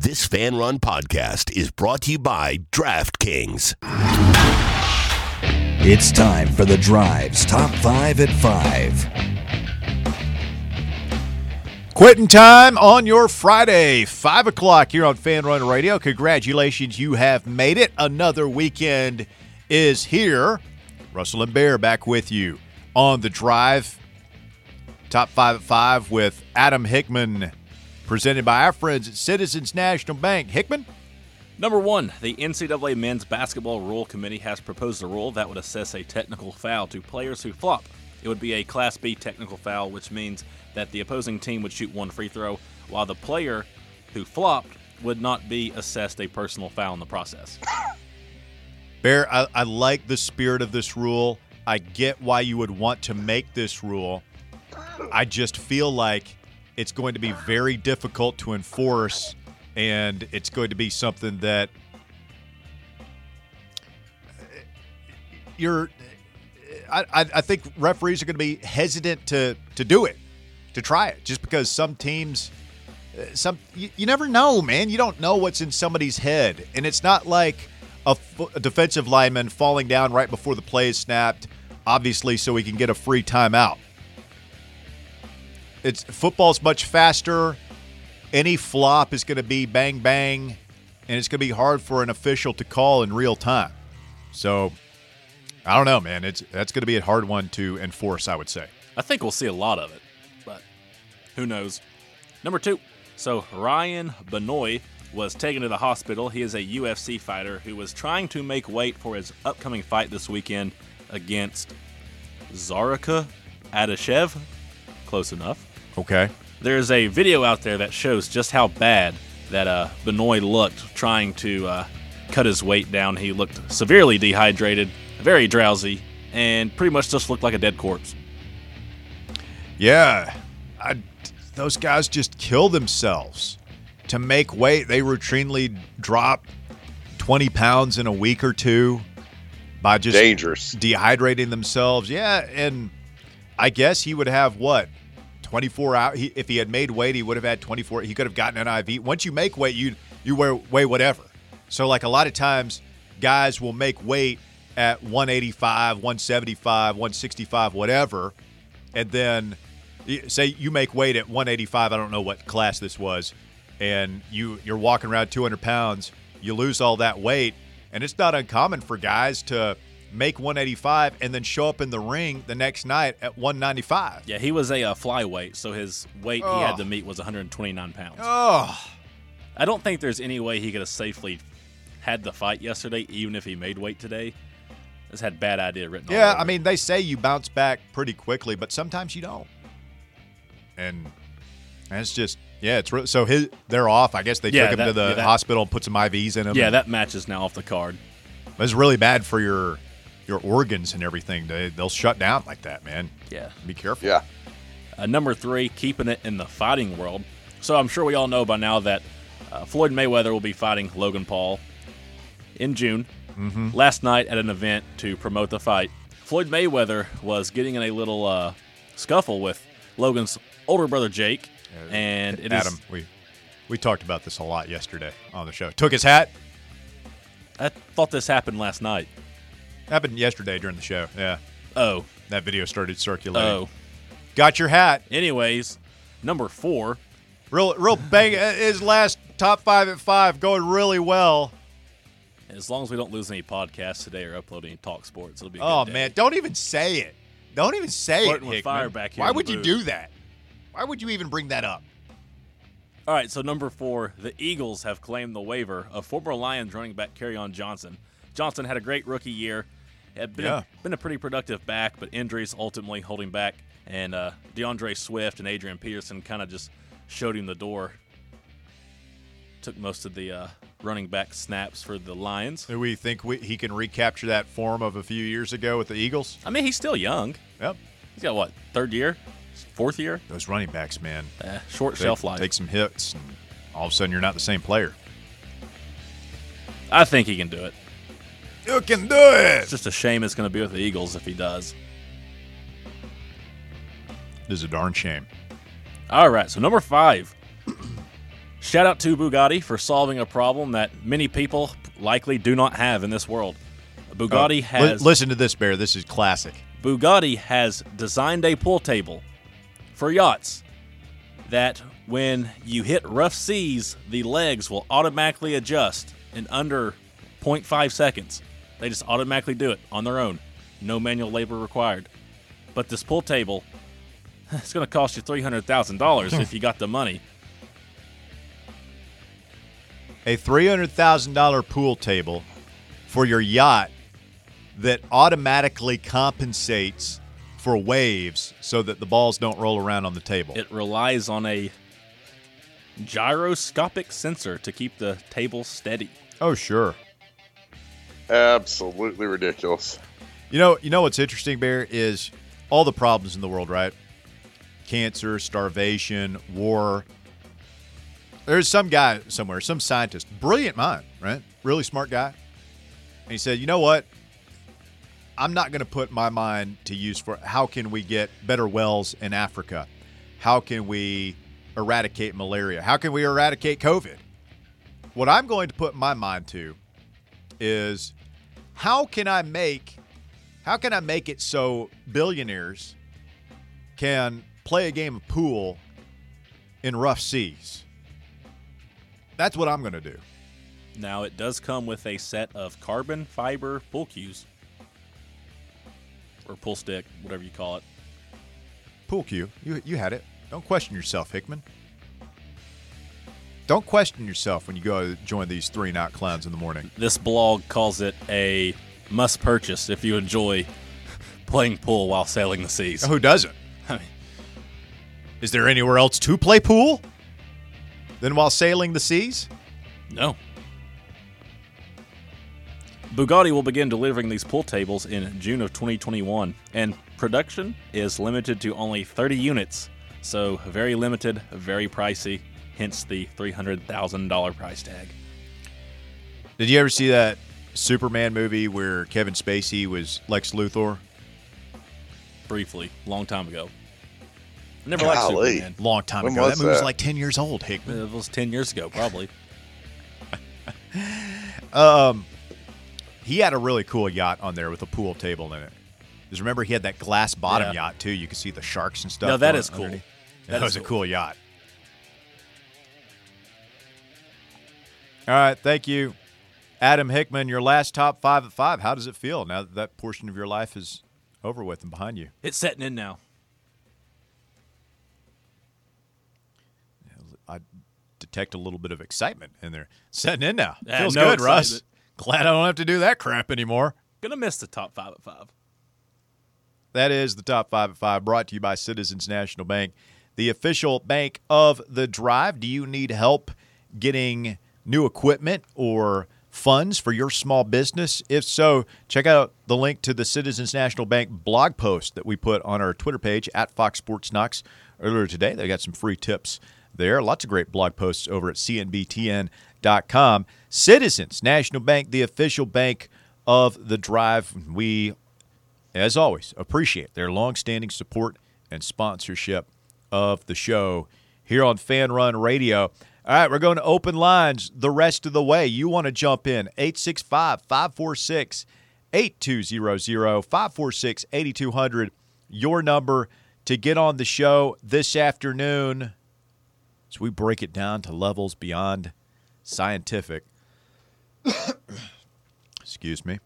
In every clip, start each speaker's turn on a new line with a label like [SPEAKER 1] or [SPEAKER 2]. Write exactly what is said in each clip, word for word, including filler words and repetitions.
[SPEAKER 1] This Fan Run podcast is brought to you by DraftKings.
[SPEAKER 2] It's time for The Drive's Top five at five.
[SPEAKER 3] Quitting time on your Friday, five o'clock here on Fan Run Radio. Congratulations, you have made it. Another weekend is here. Russell and Bear back with you on The Drive. Top five at five with Adam Hickman, presented by our friends at Citizens National Bank. Hickman?
[SPEAKER 4] Number one, the N C double A Men's Basketball Rule Committee has proposed a rule that would assess a technical foul to players who flop. It would be a Class B technical foul, which means that the opposing team would shoot one free throw, while the player who flopped would not be assessed a personal foul in the process.
[SPEAKER 3] Bear, I, I like the spirit of this rule. I get why you would want to make this rule. I just feel like it's going to be very difficult to enforce, and it's going to be something that you're I, I think referees are going to be hesitant to, to do it, to try it, just because some teams, some you, you never know, man. You don't know what's in somebody's head, and it's not like a, a defensive lineman falling down right before the play is snapped, obviously, so he can get a free timeout. It's football's much faster. Any flop is going to be bang bang, and it's going to be hard for an official to call in real time. So, I don't know, man. It's that's going to be a hard one to enforce, I would say.
[SPEAKER 4] I think we'll see a lot of it, but who knows? Number two, so Ryan Benoit was taken to the hospital. He is a U F C fighter who was trying to make weight for his upcoming fight this weekend against Zarika Adashev. Close enough.
[SPEAKER 3] Okay.
[SPEAKER 4] There's a video out there that shows just how bad that uh, Benoit looked trying to uh, cut his weight down. He looked severely dehydrated, very drowsy, and pretty much just looked like a dead corpse.
[SPEAKER 3] Yeah. I, those guys just kill themselves to make weight. They routinely drop twenty pounds in a week or two by just
[SPEAKER 5] dangerous
[SPEAKER 3] dehydrating themselves. Yeah, and I guess he would have what? twenty-four hours. He, if he had made weight, he would have had twenty-four. He could have gotten an I V. Once you make weight, you you wear, weigh whatever. So, like a lot of times, guys will make weight at one eighty-five, one seventy-five, one sixty-five, whatever, and then say you make weight at one eighty-five. I don't know what class this was, and you you're walking around two hundred pounds. You lose all that weight, and it's not uncommon for guys to make one eighty-five and then show up in the ring the next night at one ninety-five.
[SPEAKER 4] Yeah, he was a uh, flyweight, so his weight
[SPEAKER 3] oh.
[SPEAKER 4] he had to meet was one hundred twenty-nine pounds.
[SPEAKER 3] Oh.
[SPEAKER 4] I don't think there's any way he could have safely had the fight yesterday, even if he made weight today. Just had bad idea written
[SPEAKER 3] Yeah,
[SPEAKER 4] all over.
[SPEAKER 3] I mean, they say you bounce back pretty quickly, but sometimes you don't. And it's just, yeah, it's really, so his, they're off. I guess they
[SPEAKER 4] yeah,
[SPEAKER 3] took him
[SPEAKER 4] that,
[SPEAKER 3] to the
[SPEAKER 4] yeah, that,
[SPEAKER 3] hospital and put some I Vs in him.
[SPEAKER 4] Yeah, that match is now off the card.
[SPEAKER 3] It's really bad for your your organs and everything. They, they'll shut down like that, man.
[SPEAKER 4] Yeah.
[SPEAKER 3] Be careful.
[SPEAKER 5] Yeah.
[SPEAKER 4] Uh, number three, keeping it in the fighting world. So I'm sure we all know by now that uh, Floyd Mayweather will be fighting Logan Paul in June.
[SPEAKER 3] Mm-hmm.
[SPEAKER 4] Last night at an event to promote the fight, Floyd Mayweather was getting in a little uh, scuffle with Logan's older brother Jake.
[SPEAKER 3] Yeah,
[SPEAKER 4] and it
[SPEAKER 3] Adam,
[SPEAKER 4] is,
[SPEAKER 3] we we talked about this a lot yesterday on the show. Took his hat.
[SPEAKER 4] I thought this happened last night.
[SPEAKER 3] Happened yesterday during the show. Yeah.
[SPEAKER 4] Oh.
[SPEAKER 3] That video started circulating.
[SPEAKER 4] Oh.
[SPEAKER 3] Got your hat.
[SPEAKER 4] Anyways, number four.
[SPEAKER 3] Real, real bang. His last top five at five going really well.
[SPEAKER 4] As long as we don't lose any podcasts today or upload any talk sports, it'll be a
[SPEAKER 3] Oh,
[SPEAKER 4] good day.
[SPEAKER 3] man. Don't even say it. Don't even say
[SPEAKER 4] Flirting
[SPEAKER 3] it,
[SPEAKER 4] with
[SPEAKER 3] Hickman.
[SPEAKER 4] fire back here
[SPEAKER 3] Why
[SPEAKER 4] in the
[SPEAKER 3] would you
[SPEAKER 4] booth.
[SPEAKER 3] do that? Why would you even bring that up?
[SPEAKER 4] All right, so number four, the Eagles have claimed the waiver of former Lions running back Kerryon Johnson. Johnson had a great rookie year. Had been,
[SPEAKER 3] Yeah.
[SPEAKER 4] a, been a pretty productive back, but injuries ultimately holding back. And uh, DeAndre Swift and Adrian Peterson kind of just showed him the door. Took most of the uh, running back snaps for the Lions.
[SPEAKER 3] Do we think we, he can recapture that form of a few years ago with the Eagles?
[SPEAKER 4] I mean, he's still young.
[SPEAKER 3] Yep.
[SPEAKER 4] He's got, what, third year? Fourth year?
[SPEAKER 3] Those running backs, man.
[SPEAKER 4] Uh, short
[SPEAKER 3] They
[SPEAKER 4] shelf life.
[SPEAKER 3] Take some hits, and all of a sudden you're not the same player.
[SPEAKER 4] I think he can do it.
[SPEAKER 3] You can do it!
[SPEAKER 4] It's just a shame it's going to be with the Eagles if he does.
[SPEAKER 3] This is a darn shame.
[SPEAKER 4] All right, so number five. Shout out to Bugatti for solving a problem that many people likely do not have in this world. Bugatti
[SPEAKER 3] Oh,
[SPEAKER 4] has
[SPEAKER 3] li- listen to this, Bear. This is classic.
[SPEAKER 4] Bugatti has designed a pool table for yachts that when you hit rough seas, the legs will automatically adjust in under zero point five seconds. They just automatically do it on their own. No manual labor required. But this pool table, it's going to cost you three hundred thousand dollars if you got the money.
[SPEAKER 3] A three hundred thousand dollars pool table for your yacht that automatically compensates for waves so that the balls don't roll around on the table.
[SPEAKER 4] It relies on a gyroscopic sensor to keep the table steady.
[SPEAKER 3] Oh, sure.
[SPEAKER 5] Absolutely ridiculous.
[SPEAKER 3] You know, you know what's interesting, Bear, is all the problems in the world, right? Cancer, starvation, war. There's some guy somewhere, some scientist, brilliant mind, right? Really smart guy. And he said, you know what? I'm not going to put my mind to use for how can we get better wells in Africa? How can we eradicate malaria? How can we eradicate COVID? What I'm going to put my mind to is how can I make how can I make it so billionaires can play a game of pool in rough seas? That's what I'm going to do.
[SPEAKER 4] Now, it does come with a set of carbon fiber pool cues. Or pool stick, whatever you call it.
[SPEAKER 3] Pool cue. You you had it. Don't question yourself, Hickman. Don't question yourself when you go join these three knot clowns in the morning.
[SPEAKER 4] This blog calls it a must purchase if you enjoy playing pool while sailing the seas.
[SPEAKER 3] Who doesn't?
[SPEAKER 4] I mean,
[SPEAKER 3] Is there anywhere else to play pool than while sailing the seas?
[SPEAKER 4] no. Bugatti will begin delivering these pool tables in June of twenty twenty-one, and production is limited to only thirty units, so very limited, very pricey, hence the three hundred thousand dollars price tag.
[SPEAKER 3] Did you ever see that Superman movie where Kevin Spacey was Lex Luthor?
[SPEAKER 4] Briefly, long time ago. I never liked
[SPEAKER 5] Golly.
[SPEAKER 4] Superman.
[SPEAKER 3] Long time
[SPEAKER 5] When
[SPEAKER 3] ago.
[SPEAKER 5] was
[SPEAKER 3] That movie was
[SPEAKER 5] that?
[SPEAKER 3] like ten years old, Hickman.
[SPEAKER 4] It was ten years ago, probably.
[SPEAKER 3] Um, he had a really cool yacht on there with a pool table in it. Because remember, he had that glass bottom
[SPEAKER 4] Yeah.
[SPEAKER 3] yacht, too. You could see the sharks and stuff.
[SPEAKER 4] No, that
[SPEAKER 3] going
[SPEAKER 4] is cool.
[SPEAKER 3] underneath.
[SPEAKER 4] That
[SPEAKER 3] That
[SPEAKER 4] is
[SPEAKER 3] was a
[SPEAKER 4] cool.
[SPEAKER 3] cool yacht. All right, thank you. Adam Hickman, your last top five at five. How does it feel now that that portion of your life is over with and behind you?
[SPEAKER 4] It's setting in now.
[SPEAKER 3] I detect a little bit of excitement in there. Setting in now.
[SPEAKER 4] Yeah,
[SPEAKER 3] Feels
[SPEAKER 4] no
[SPEAKER 3] good, Russ.
[SPEAKER 4] excitement.
[SPEAKER 3] Glad I don't have to do that crap anymore.
[SPEAKER 4] Gonna miss the top five at five.
[SPEAKER 3] That is the top five at five, brought to you by Citizens National Bank, the official bank of the Drive. Do you need help getting new equipment or funds for your small business? If so, check out the link to the Citizens National Bank blog post that we put on our Twitter page at Fox Sports Knox earlier today. They got some free tips there. Lots of great blog posts over at C N B T N dot com. Citizens National Bank, the official bank of the Drive. We, as always, appreciate their longstanding support and sponsorship of the show here on Fan Run Radio. All right, we're going to open lines the rest of the way. You want to jump in, eight six five, five four six, eight two zero zero, five four six, eight two zero zero, your number to get on the show this afternoon as we break it down to levels beyond scientific. Excuse me.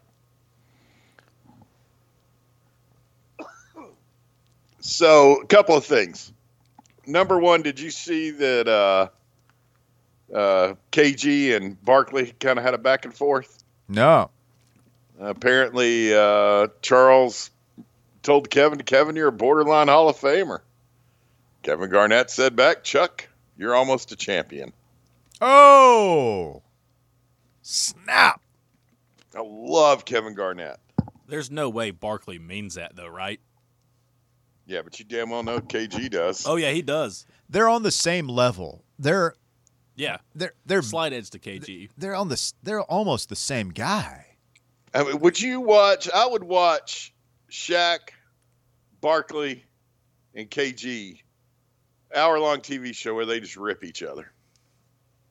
[SPEAKER 5] So, a couple of things. Number one, did you see that uh, uh, K G and Barkley kind of had a back and forth?
[SPEAKER 3] No.
[SPEAKER 5] Apparently, uh, Charles told Kevin, Kevin, you're a borderline Hall of Famer. Kevin Garnett said back, Chuck, you're almost a champion.
[SPEAKER 3] Oh, snap.
[SPEAKER 5] I love Kevin Garnett.
[SPEAKER 4] There's no way Barkley means that, though, right?
[SPEAKER 5] Yeah, but you damn well know K G does.
[SPEAKER 4] Oh, yeah, he does.
[SPEAKER 3] They're on the same level. They're
[SPEAKER 4] Yeah.
[SPEAKER 3] they're they're
[SPEAKER 4] Slight edge to K G.
[SPEAKER 3] they're on the they're almost the same guy.
[SPEAKER 5] I mean, would you watch? I would watch Shaq, Barkley, and K G hour-long T V show where they just rip each other.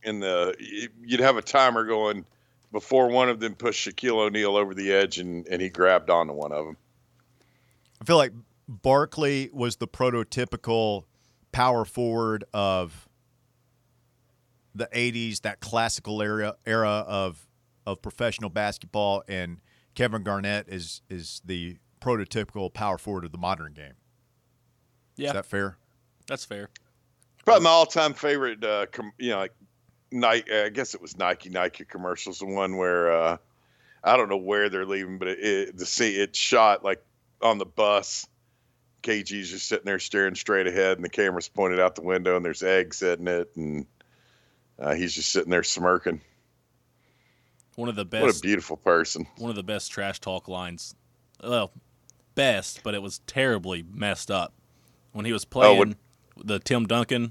[SPEAKER 5] in the you'd have a timer going before one of them pushed Shaquille O'Neal over the edge, and, and he grabbed onto one of them.
[SPEAKER 3] I feel like Barkley was the prototypical power forward of the eighties, that classical era era of of professional basketball, and Kevin Garnett is is the prototypical power forward of the modern game.
[SPEAKER 4] Yeah,
[SPEAKER 3] is that fair?
[SPEAKER 4] That's fair.
[SPEAKER 5] Probably my all-time favorite, uh, com- you know, like Nike. I guess it was Nike. Nike commercials, the one where uh, I don't know where they're leaving, but it, it, the see it shot like on the bus. K G's just sitting there staring straight ahead, and the camera's pointed out the window, and there's eggs in it, and uh, he's just sitting there smirking.
[SPEAKER 4] One of the best.
[SPEAKER 5] What a beautiful person.
[SPEAKER 4] One of the best trash talk lines. Well, best, but it was terribly messed up when he was playing.
[SPEAKER 5] Oh, when-
[SPEAKER 4] The Tim Duncan.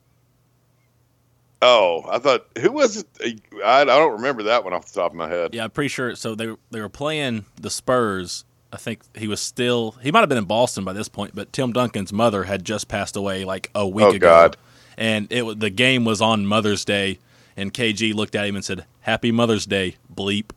[SPEAKER 5] Oh, I thought who was it? I, I don't remember that one off the top of my head.
[SPEAKER 4] Yeah, I'm pretty sure. So they they were playing the Spurs. I think he was still. He might have been in Boston by this point, but Tim Duncan's mother had just passed away like a week
[SPEAKER 5] Oh,
[SPEAKER 4] ago.
[SPEAKER 5] God.
[SPEAKER 4] And it was the game was on Mother's Day, and K G looked at him and said, "Happy Mother's Day, bleep."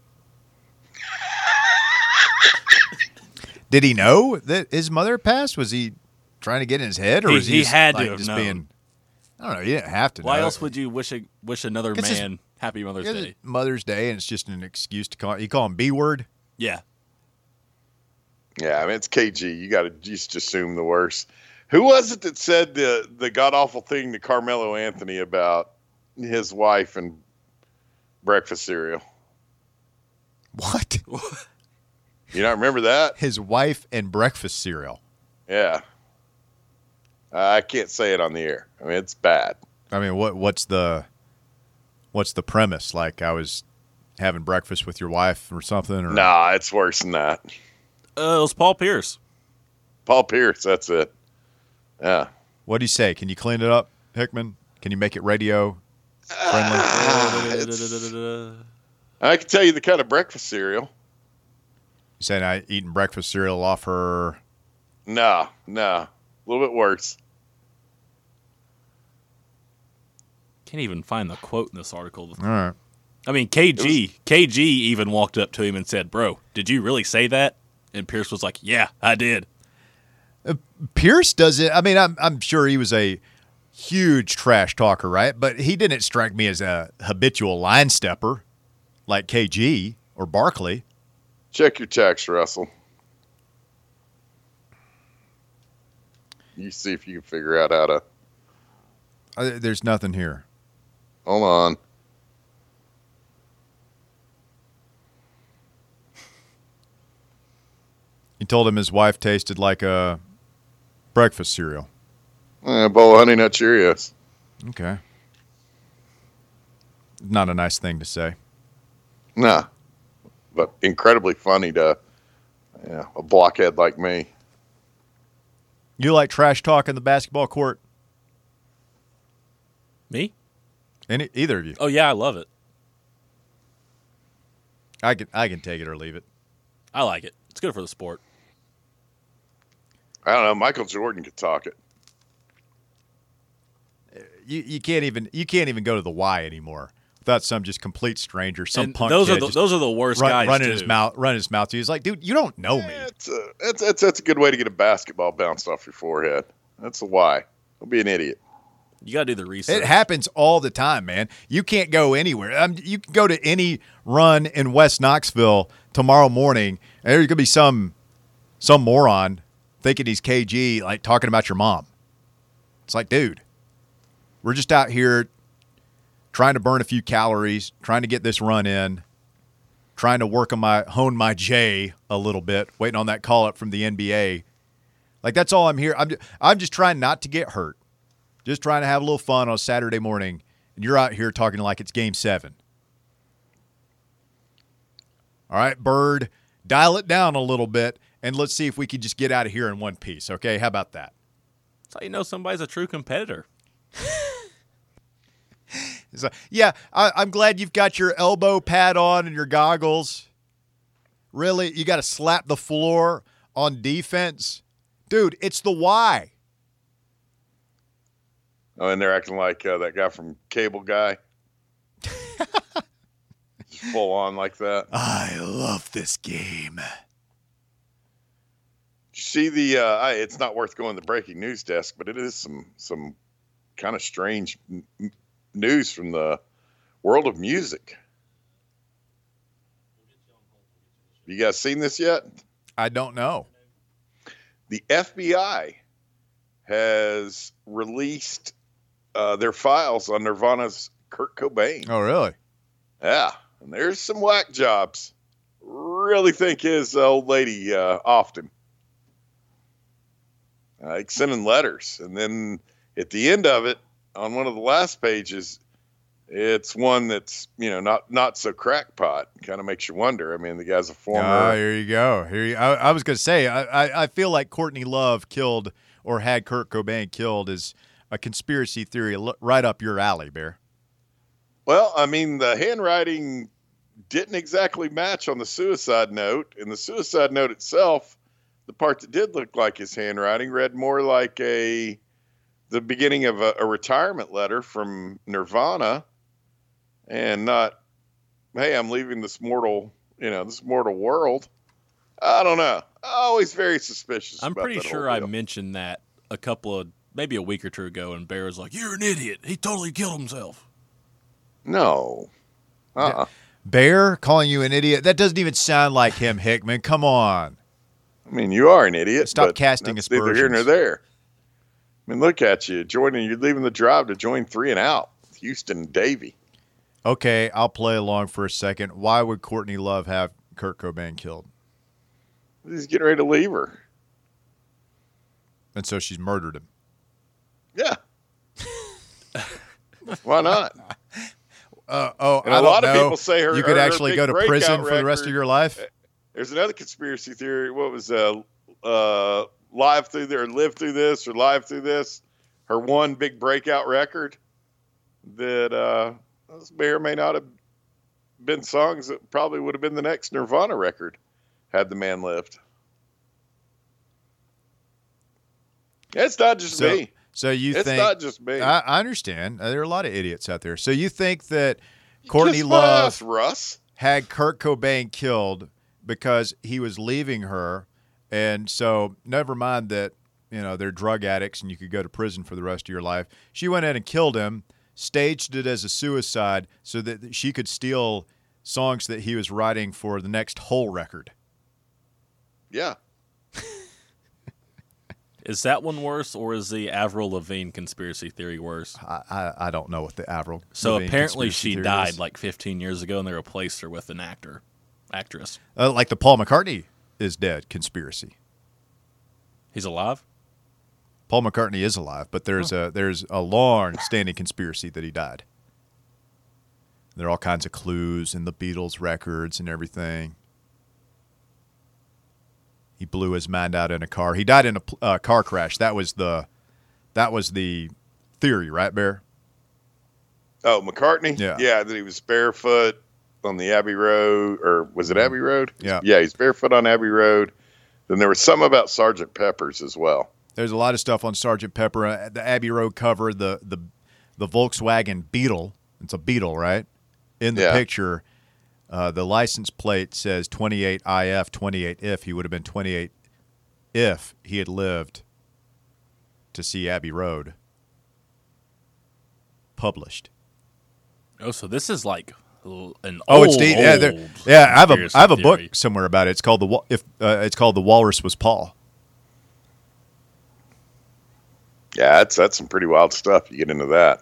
[SPEAKER 3] Did he know that his mother passed? Was he trying to get in his head, or
[SPEAKER 4] He-
[SPEAKER 3] was he,
[SPEAKER 4] he
[SPEAKER 3] just,
[SPEAKER 4] had to
[SPEAKER 3] like,
[SPEAKER 4] have
[SPEAKER 3] just
[SPEAKER 4] known.
[SPEAKER 3] being? I don't know. You didn't have to.
[SPEAKER 4] Why
[SPEAKER 3] know.
[SPEAKER 4] else would you wish a, wish another
[SPEAKER 3] 'Cause it's-
[SPEAKER 4] man Happy Mother's
[SPEAKER 3] Because
[SPEAKER 4] Day?
[SPEAKER 3] it's Mother's Day, and it's just an excuse to call. You call him B word.
[SPEAKER 4] Yeah.
[SPEAKER 5] Yeah, I mean it's K G. You got to just assume the worst. Who was it that said the the god awful thing to Carmelo Anthony about his wife and breakfast cereal?
[SPEAKER 3] What?
[SPEAKER 5] You don't remember that?
[SPEAKER 3] His wife and breakfast cereal.
[SPEAKER 5] Yeah. I can't say it on the air. I mean, it's bad.
[SPEAKER 3] I mean, what what's the what's the premise? Like, I was having breakfast with your wife or something? Or
[SPEAKER 5] Nah, it's worse than that.
[SPEAKER 4] Uh, it was Paul Pierce.
[SPEAKER 5] Paul Pierce, that's it. Yeah.
[SPEAKER 3] What do you say? Can you clean it up, Hickman? Can you make it radio friendly?
[SPEAKER 5] I can tell you the kind of breakfast cereal.
[SPEAKER 3] You saying I eating breakfast cereal off her?
[SPEAKER 5] No, no. A little bit worse.
[SPEAKER 4] Can't even find the quote in this article.
[SPEAKER 3] All right.
[SPEAKER 4] I mean, K G K G even walked up to him and said, "Bro, did you really say that?" And Pierce was like, "Yeah, I did."
[SPEAKER 3] Pierce does it. I mean, I'm I'm sure he was a huge trash talker, right? But he didn't strike me as a habitual line stepper like K G or Barkley.
[SPEAKER 5] Check your text, Russell. You see if you can figure out how to.
[SPEAKER 3] Uh, there's nothing here.
[SPEAKER 5] Hold on.
[SPEAKER 3] He told him his wife tasted like a breakfast cereal.
[SPEAKER 5] Eh, a bowl of Honey Nut Cheerios.
[SPEAKER 3] Okay. Not a nice thing to say.
[SPEAKER 5] Nah. But incredibly funny to yeah, a blockhead like me.
[SPEAKER 3] You like trash talk in the basketball court?
[SPEAKER 4] Me?
[SPEAKER 3] Any either of you?
[SPEAKER 4] Oh yeah, I love it.
[SPEAKER 3] I can I can take it or leave it.
[SPEAKER 4] I like it. It's good for the sport.
[SPEAKER 5] I don't know. Michael Jordan could talk it.
[SPEAKER 3] You you can't even you can't even go to the Y anymore without some just complete stranger, some
[SPEAKER 4] And
[SPEAKER 3] punk
[SPEAKER 4] those
[SPEAKER 3] kid
[SPEAKER 4] are the,
[SPEAKER 3] just
[SPEAKER 4] those are the worst
[SPEAKER 3] run,
[SPEAKER 4] guys
[SPEAKER 3] running
[SPEAKER 4] too.
[SPEAKER 3] his mouth, running his mouth. He's like, dude, you don't know me.
[SPEAKER 5] It's a, it's, it's, that's a good way to get a basketball bounced off your forehead. That's the why. Don't be an idiot.
[SPEAKER 4] You got to do the research.
[SPEAKER 3] It happens all the time, man. You can't go anywhere. Um, you can go to any run in West Knoxville tomorrow morning, and there's gonna be some some moron thinking he's K G, like talking about your mom. It's like, dude, we're just out here trying to burn a few calories, trying to get this run in, trying to work on my hone my J a little bit, waiting on that call up from the N B A. Like, that's all I'm here. I'm I'm just trying not to get hurt. Just trying to have a little fun on a Saturday morning, and you're out here talking like it's game seven. All right, Bird, dial it down a little bit, and let's see if we can just get out of here in one piece, okay? How about that?
[SPEAKER 4] That's how you know somebody's a true competitor.
[SPEAKER 3] So, yeah, I, I'm glad you've got your elbow pad on and your goggles. Really? You got to slap the floor on defense? Dude, it's the Y.
[SPEAKER 5] Oh, and they're acting like uh, that guy from Cable Guy. full on like that.
[SPEAKER 3] I love this game.
[SPEAKER 5] Did you see the? Uh, I, it's not worth going to the breaking news desk, but it is some some kind of strange n- news from the world of music. You guys seen this yet?
[SPEAKER 3] I don't know.
[SPEAKER 5] The F B I has released uh, their files on Nirvana's Kurt Cobain.
[SPEAKER 3] Oh, really?
[SPEAKER 5] Yeah, and there's some whack jobs. Really think his old lady uh, often. Uh, like sending letters. And then at the end of it, on one of the last pages, it's one that's, you know, not, not so crackpot. Kind of makes you wonder. I mean, the guy's a former.
[SPEAKER 3] Oh, here you go. Here you, I, I was going to say, I, I, I feel like Courtney Love killed or had Kurt Cobain killed is a conspiracy theory right up your alley, Bear.
[SPEAKER 5] Well, I mean, the handwriting didn't exactly match on the suicide note. And the suicide note itself, the part that did look like his handwriting read more like a the beginning of a, a retirement letter from Nirvana, and not, hey, I'm leaving this mortal, you know, this mortal world. I don't know. Always very suspicious.
[SPEAKER 4] I'm
[SPEAKER 5] about
[SPEAKER 4] pretty
[SPEAKER 5] that
[SPEAKER 4] sure
[SPEAKER 5] whole
[SPEAKER 4] I
[SPEAKER 5] deal.
[SPEAKER 4] mentioned that a couple of, maybe a week or two ago, and Bear was like, "You're an idiot. He totally killed himself."
[SPEAKER 5] No. Uh-uh.
[SPEAKER 3] Bear calling you an idiot? That doesn't even sound like him, Hickman. Come on.
[SPEAKER 5] I mean, you are an idiot.
[SPEAKER 3] Stop
[SPEAKER 5] but
[SPEAKER 3] casting
[SPEAKER 5] that's neither here nor
[SPEAKER 3] aspersions.
[SPEAKER 5] there. I mean, look at you. Joining, you're leaving the drive to join Three and Out. Houston and Davey.
[SPEAKER 3] Okay, I'll play along for a second. Why would Courtney Love have Kurt Cobain killed?
[SPEAKER 5] He's getting ready to leave her.
[SPEAKER 3] And so she's murdered him.
[SPEAKER 5] Yeah. Why not?
[SPEAKER 3] Uh, oh,
[SPEAKER 5] And
[SPEAKER 3] I
[SPEAKER 5] a
[SPEAKER 3] don't
[SPEAKER 5] lot of
[SPEAKER 3] know.
[SPEAKER 5] people say her-
[SPEAKER 3] you could
[SPEAKER 5] her
[SPEAKER 3] actually
[SPEAKER 5] big
[SPEAKER 3] go to
[SPEAKER 5] breakout
[SPEAKER 3] prison for the rest of
[SPEAKER 5] record-
[SPEAKER 3] your life.
[SPEAKER 5] There's another conspiracy theory. What was uh, uh, live through there, live through this, or live through this? Her one big breakout record that uh, those may or may not have been songs that probably would have been the next Nirvana record had the man lived. It's not just
[SPEAKER 3] So,
[SPEAKER 5] me.
[SPEAKER 3] so you
[SPEAKER 5] It's
[SPEAKER 3] think?
[SPEAKER 5] not just me.
[SPEAKER 3] I, I understand. Uh, There are a lot of idiots out there. So you think that Courtney
[SPEAKER 5] Kiss my
[SPEAKER 3] Love
[SPEAKER 5] ass, Russ.
[SPEAKER 3] had Kurt Cobain killed because he was leaving her, and so never mind that, you know, they're drug addicts and you could go to prison for the rest of your life. She went in and killed him, staged it as a suicide so that she could steal songs that he was writing for the next Hole record.
[SPEAKER 5] Yeah.
[SPEAKER 4] Is that one worse, or is the Avril Lavigne conspiracy theory worse?
[SPEAKER 3] I, I, I don't know what the Avril.
[SPEAKER 4] So
[SPEAKER 3] Lavigne
[SPEAKER 4] apparently
[SPEAKER 3] conspiracy
[SPEAKER 4] she
[SPEAKER 3] theory
[SPEAKER 4] died
[SPEAKER 3] is.
[SPEAKER 4] like fifteen years ago, and they replaced her with an actor, actress.
[SPEAKER 3] Uh, like the Paul McCartney is dead conspiracy.
[SPEAKER 4] He's alive?
[SPEAKER 3] Paul McCartney is alive, but there's a there's a long-standing conspiracy that he died. There are all kinds of clues in the Beatles records and everything. He blew his mind out in a car. He died in a uh, car crash. That was the that was the theory, right, Bear?
[SPEAKER 5] Oh, McCartney?
[SPEAKER 3] Yeah.
[SPEAKER 5] Yeah, that he was barefoot on the Abbey Road, or was it Abbey Road?
[SPEAKER 3] Yeah.
[SPEAKER 5] Yeah, he's barefoot on Abbey Road. Then there was some about Sergeant Pepper's as well.
[SPEAKER 3] There's a lot of stuff on Sergeant Pepper. Uh, the Abbey Road cover, the the the Volkswagen Beetle. It's a Beetle, right? In the
[SPEAKER 5] Yeah.
[SPEAKER 3] picture, uh, the license plate says twenty-eight I F, twenty-eight if. He would have been twenty-eight if he had lived to see Abbey Road published.
[SPEAKER 4] Oh, so this is like l- an
[SPEAKER 3] Oh,
[SPEAKER 4] old,
[SPEAKER 3] it's deep. Yeah,
[SPEAKER 4] old
[SPEAKER 3] there- yeah. I have a
[SPEAKER 4] conspiracy
[SPEAKER 3] I have a
[SPEAKER 4] theory.
[SPEAKER 3] book somewhere about it. It's called the Wa- if uh, it's called The Walrus Was Paul.
[SPEAKER 5] Yeah, that's that's some pretty wild stuff. You get into that.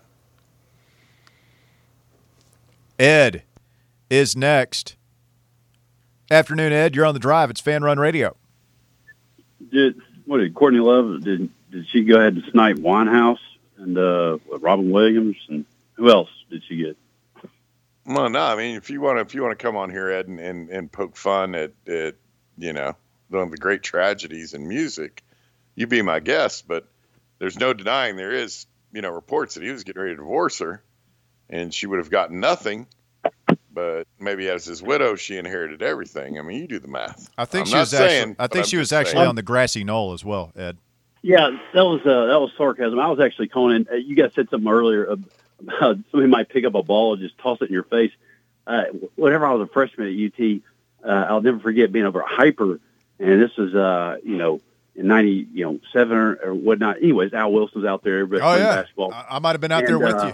[SPEAKER 3] Ed is next. Afternoon, Ed. You're on the drive. It's Fan Run Radio.
[SPEAKER 6] Did what did Courtney Love? Did did she go ahead and snipe Winehouse and uh, what, Robin Williams, and who else did she get?
[SPEAKER 5] Well, no, I mean, if you want to, if you want to come on here, Ed, and, and, and poke fun at, at, you know, one of the great tragedies in music, you be my guest. But there's no denying there is, you know, reports that he was getting ready to divorce her, and she would have gotten nothing. But maybe as his widow, she inherited everything. I mean, you do the math.
[SPEAKER 3] I think
[SPEAKER 5] I'm
[SPEAKER 3] she
[SPEAKER 5] not
[SPEAKER 3] was actually.
[SPEAKER 5] saying,
[SPEAKER 3] I
[SPEAKER 5] but
[SPEAKER 3] think
[SPEAKER 5] I'm
[SPEAKER 3] she was
[SPEAKER 5] just
[SPEAKER 3] actually
[SPEAKER 5] saying.
[SPEAKER 3] on the grassy knoll as well, Ed.
[SPEAKER 6] Yeah, that was uh, that was sarcasm. I was actually calling in. Uh, you guys said something earlier about somebody might pick up a ball and just toss it in your face. uh, whenever I was a freshman at U T, uh, I'll never forget being over at Hyper, and this was, uh, you know, in ninety, you know, seven or, or whatnot. Anyways, Al Wilson's out there, everybody
[SPEAKER 3] Oh
[SPEAKER 6] playing
[SPEAKER 3] yeah,
[SPEAKER 6] basketball.
[SPEAKER 3] I, I might have been out
[SPEAKER 6] And,
[SPEAKER 3] there with
[SPEAKER 6] uh,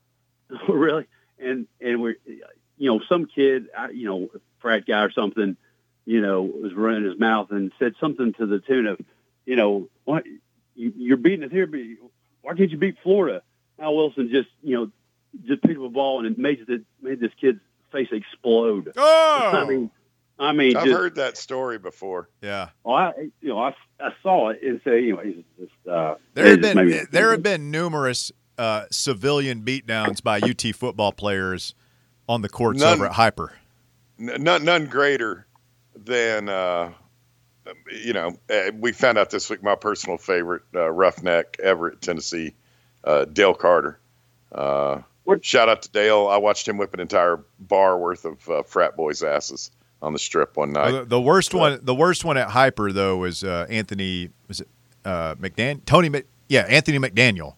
[SPEAKER 3] you.
[SPEAKER 6] really, and and we're, you know, some kid, uh, you know, frat guy or something, you know, was running his mouth and said something to the tune of, you know, what you, you're beating us here, but why can't you beat Florida? Al Wilson just, you know, just picked up a ball and it made the made this kid's face explode.
[SPEAKER 3] Oh,
[SPEAKER 6] I mean, I mean,
[SPEAKER 5] I've
[SPEAKER 6] just,
[SPEAKER 5] heard that story before.
[SPEAKER 3] yeah.
[SPEAKER 6] well, I, you know, I, I saw it and say, anyway, it's just, uh,
[SPEAKER 3] There
[SPEAKER 6] it
[SPEAKER 3] have
[SPEAKER 6] just
[SPEAKER 3] been
[SPEAKER 6] made me-
[SPEAKER 3] there have been numerous uh, civilian beatdowns by U T football players on the courts
[SPEAKER 5] None-
[SPEAKER 3] over at Hyper.
[SPEAKER 5] N- none, none greater than, uh, you know, uh, we found out this week my personal favorite, uh, roughneck ever at Tennessee, uh, Dale Carter. Uh,
[SPEAKER 6] What-
[SPEAKER 5] shout out to Dale. I watched him whip an entire bar worth of uh, frat boys' asses on the strip one night.
[SPEAKER 3] The, the worst one, the worst one at Hyper though was uh, Anthony. Was it uh, McDaniel? Tony, Mc, yeah, Anthony McDaniel.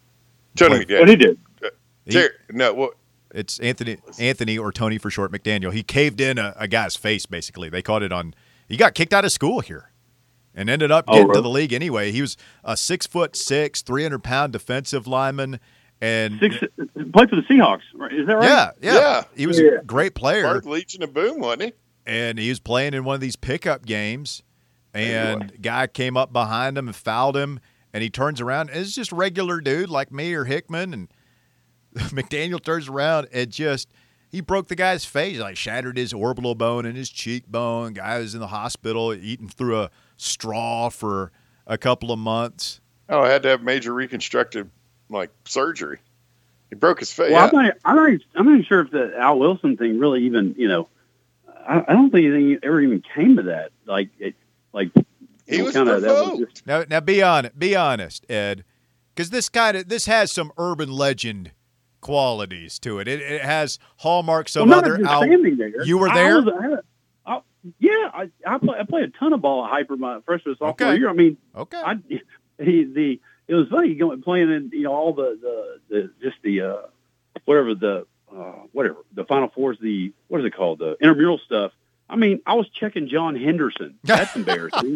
[SPEAKER 5] Tony
[SPEAKER 3] What-
[SPEAKER 5] McDaniel.
[SPEAKER 6] What he did?
[SPEAKER 3] He-
[SPEAKER 5] Jer- no, well,
[SPEAKER 3] It's Anthony, Anthony or Tony for short. McDaniel. He caved in a, a guy's face. Basically, they caught it on. He got kicked out of school here, and ended up
[SPEAKER 6] Oh,
[SPEAKER 3] getting to
[SPEAKER 6] really?
[SPEAKER 3] the league anyway. He was a six foot six, three hundred pound defensive lineman, and
[SPEAKER 6] Six, played for the Seahawks, right? Is that right?
[SPEAKER 3] yeah, yeah,
[SPEAKER 5] Yeah.
[SPEAKER 3] he was
[SPEAKER 6] Yeah.
[SPEAKER 3] a great player.
[SPEAKER 5] part of Legion of Boom, wasn't he?
[SPEAKER 3] And he was playing in one of these pickup games, and
[SPEAKER 5] Anyway.
[SPEAKER 3] guy came up behind him and fouled him, and he turns around, and it's just a regular dude like me or Hickman, and McDaniel turns around and just he broke the guy's face, like shattered his orbital bone and his cheekbone. Guy was in the hospital eating through a straw for a couple of months.
[SPEAKER 5] Oh, I had to have major reconstructive like surgery. He broke his face.
[SPEAKER 6] Well,
[SPEAKER 5] Yeah.
[SPEAKER 6] I'm not, I'm not, I'm not even sure if the Al Wilson thing really even, you know, I, I don't think anything ever even came to that. Like, it, like
[SPEAKER 5] He
[SPEAKER 6] you know,
[SPEAKER 5] was
[SPEAKER 6] kinda- that was
[SPEAKER 5] provoked.
[SPEAKER 6] just-
[SPEAKER 3] Now, now be honest, be honest, Ed, because this kind of this has some urban legend qualities to it. It, it has hallmarks of
[SPEAKER 6] well, not
[SPEAKER 3] other.
[SPEAKER 6] just
[SPEAKER 3] Al-
[SPEAKER 6] standing there.
[SPEAKER 3] You were
[SPEAKER 6] I
[SPEAKER 3] there?
[SPEAKER 6] was- I had a- I- yeah, I, I, play, I played a ton of ball at Hyper my freshman sophomore
[SPEAKER 3] Okay.
[SPEAKER 6] year. I mean,
[SPEAKER 3] okay.
[SPEAKER 6] I he, the it was funny going playing in you know all the the, the just the uh, whatever the uh, whatever the Final Fours the what is it called the intramural stuff. I mean, I was checking John Henderson. That's embarrassing.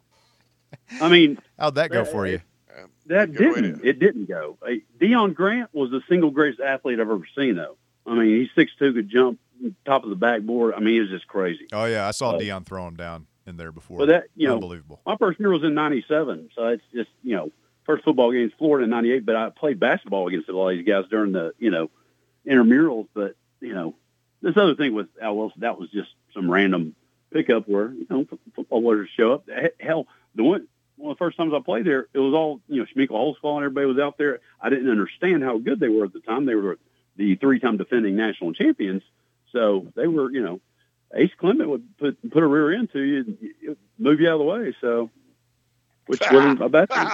[SPEAKER 6] I mean,
[SPEAKER 3] How'd that go for you?
[SPEAKER 6] that
[SPEAKER 5] Good way
[SPEAKER 6] didn't
[SPEAKER 5] to-
[SPEAKER 6] it didn't go. Uh, Deion Grant was the single greatest athlete I've ever seen, though. I mean, he's six two, could jump top of the backboard. I mean, he was just crazy.
[SPEAKER 3] Oh yeah, I saw
[SPEAKER 6] Uh,
[SPEAKER 3] Dion throw him down in there before.
[SPEAKER 6] But that you know,
[SPEAKER 3] Unbelievable.
[SPEAKER 6] my first year was in ninety-seven, so it's just, you know, first football game in Florida in ninety-eight, but I played basketball against a lot of these guys during the, you know, intramurals. But, you know, this other thing with Al Wilson, that was just some random pickup where, you know, f- football players show up. He- Hell, the one, one of the first times I played there, it was all, you know, Schmekel Holzfall and everybody was out there. I didn't understand how good they were at the time. They were the three-time defending national champions. So they were, you know, Ace Clement would put put a rear end to you and move you out of the way. So, which wasn't a bad thing.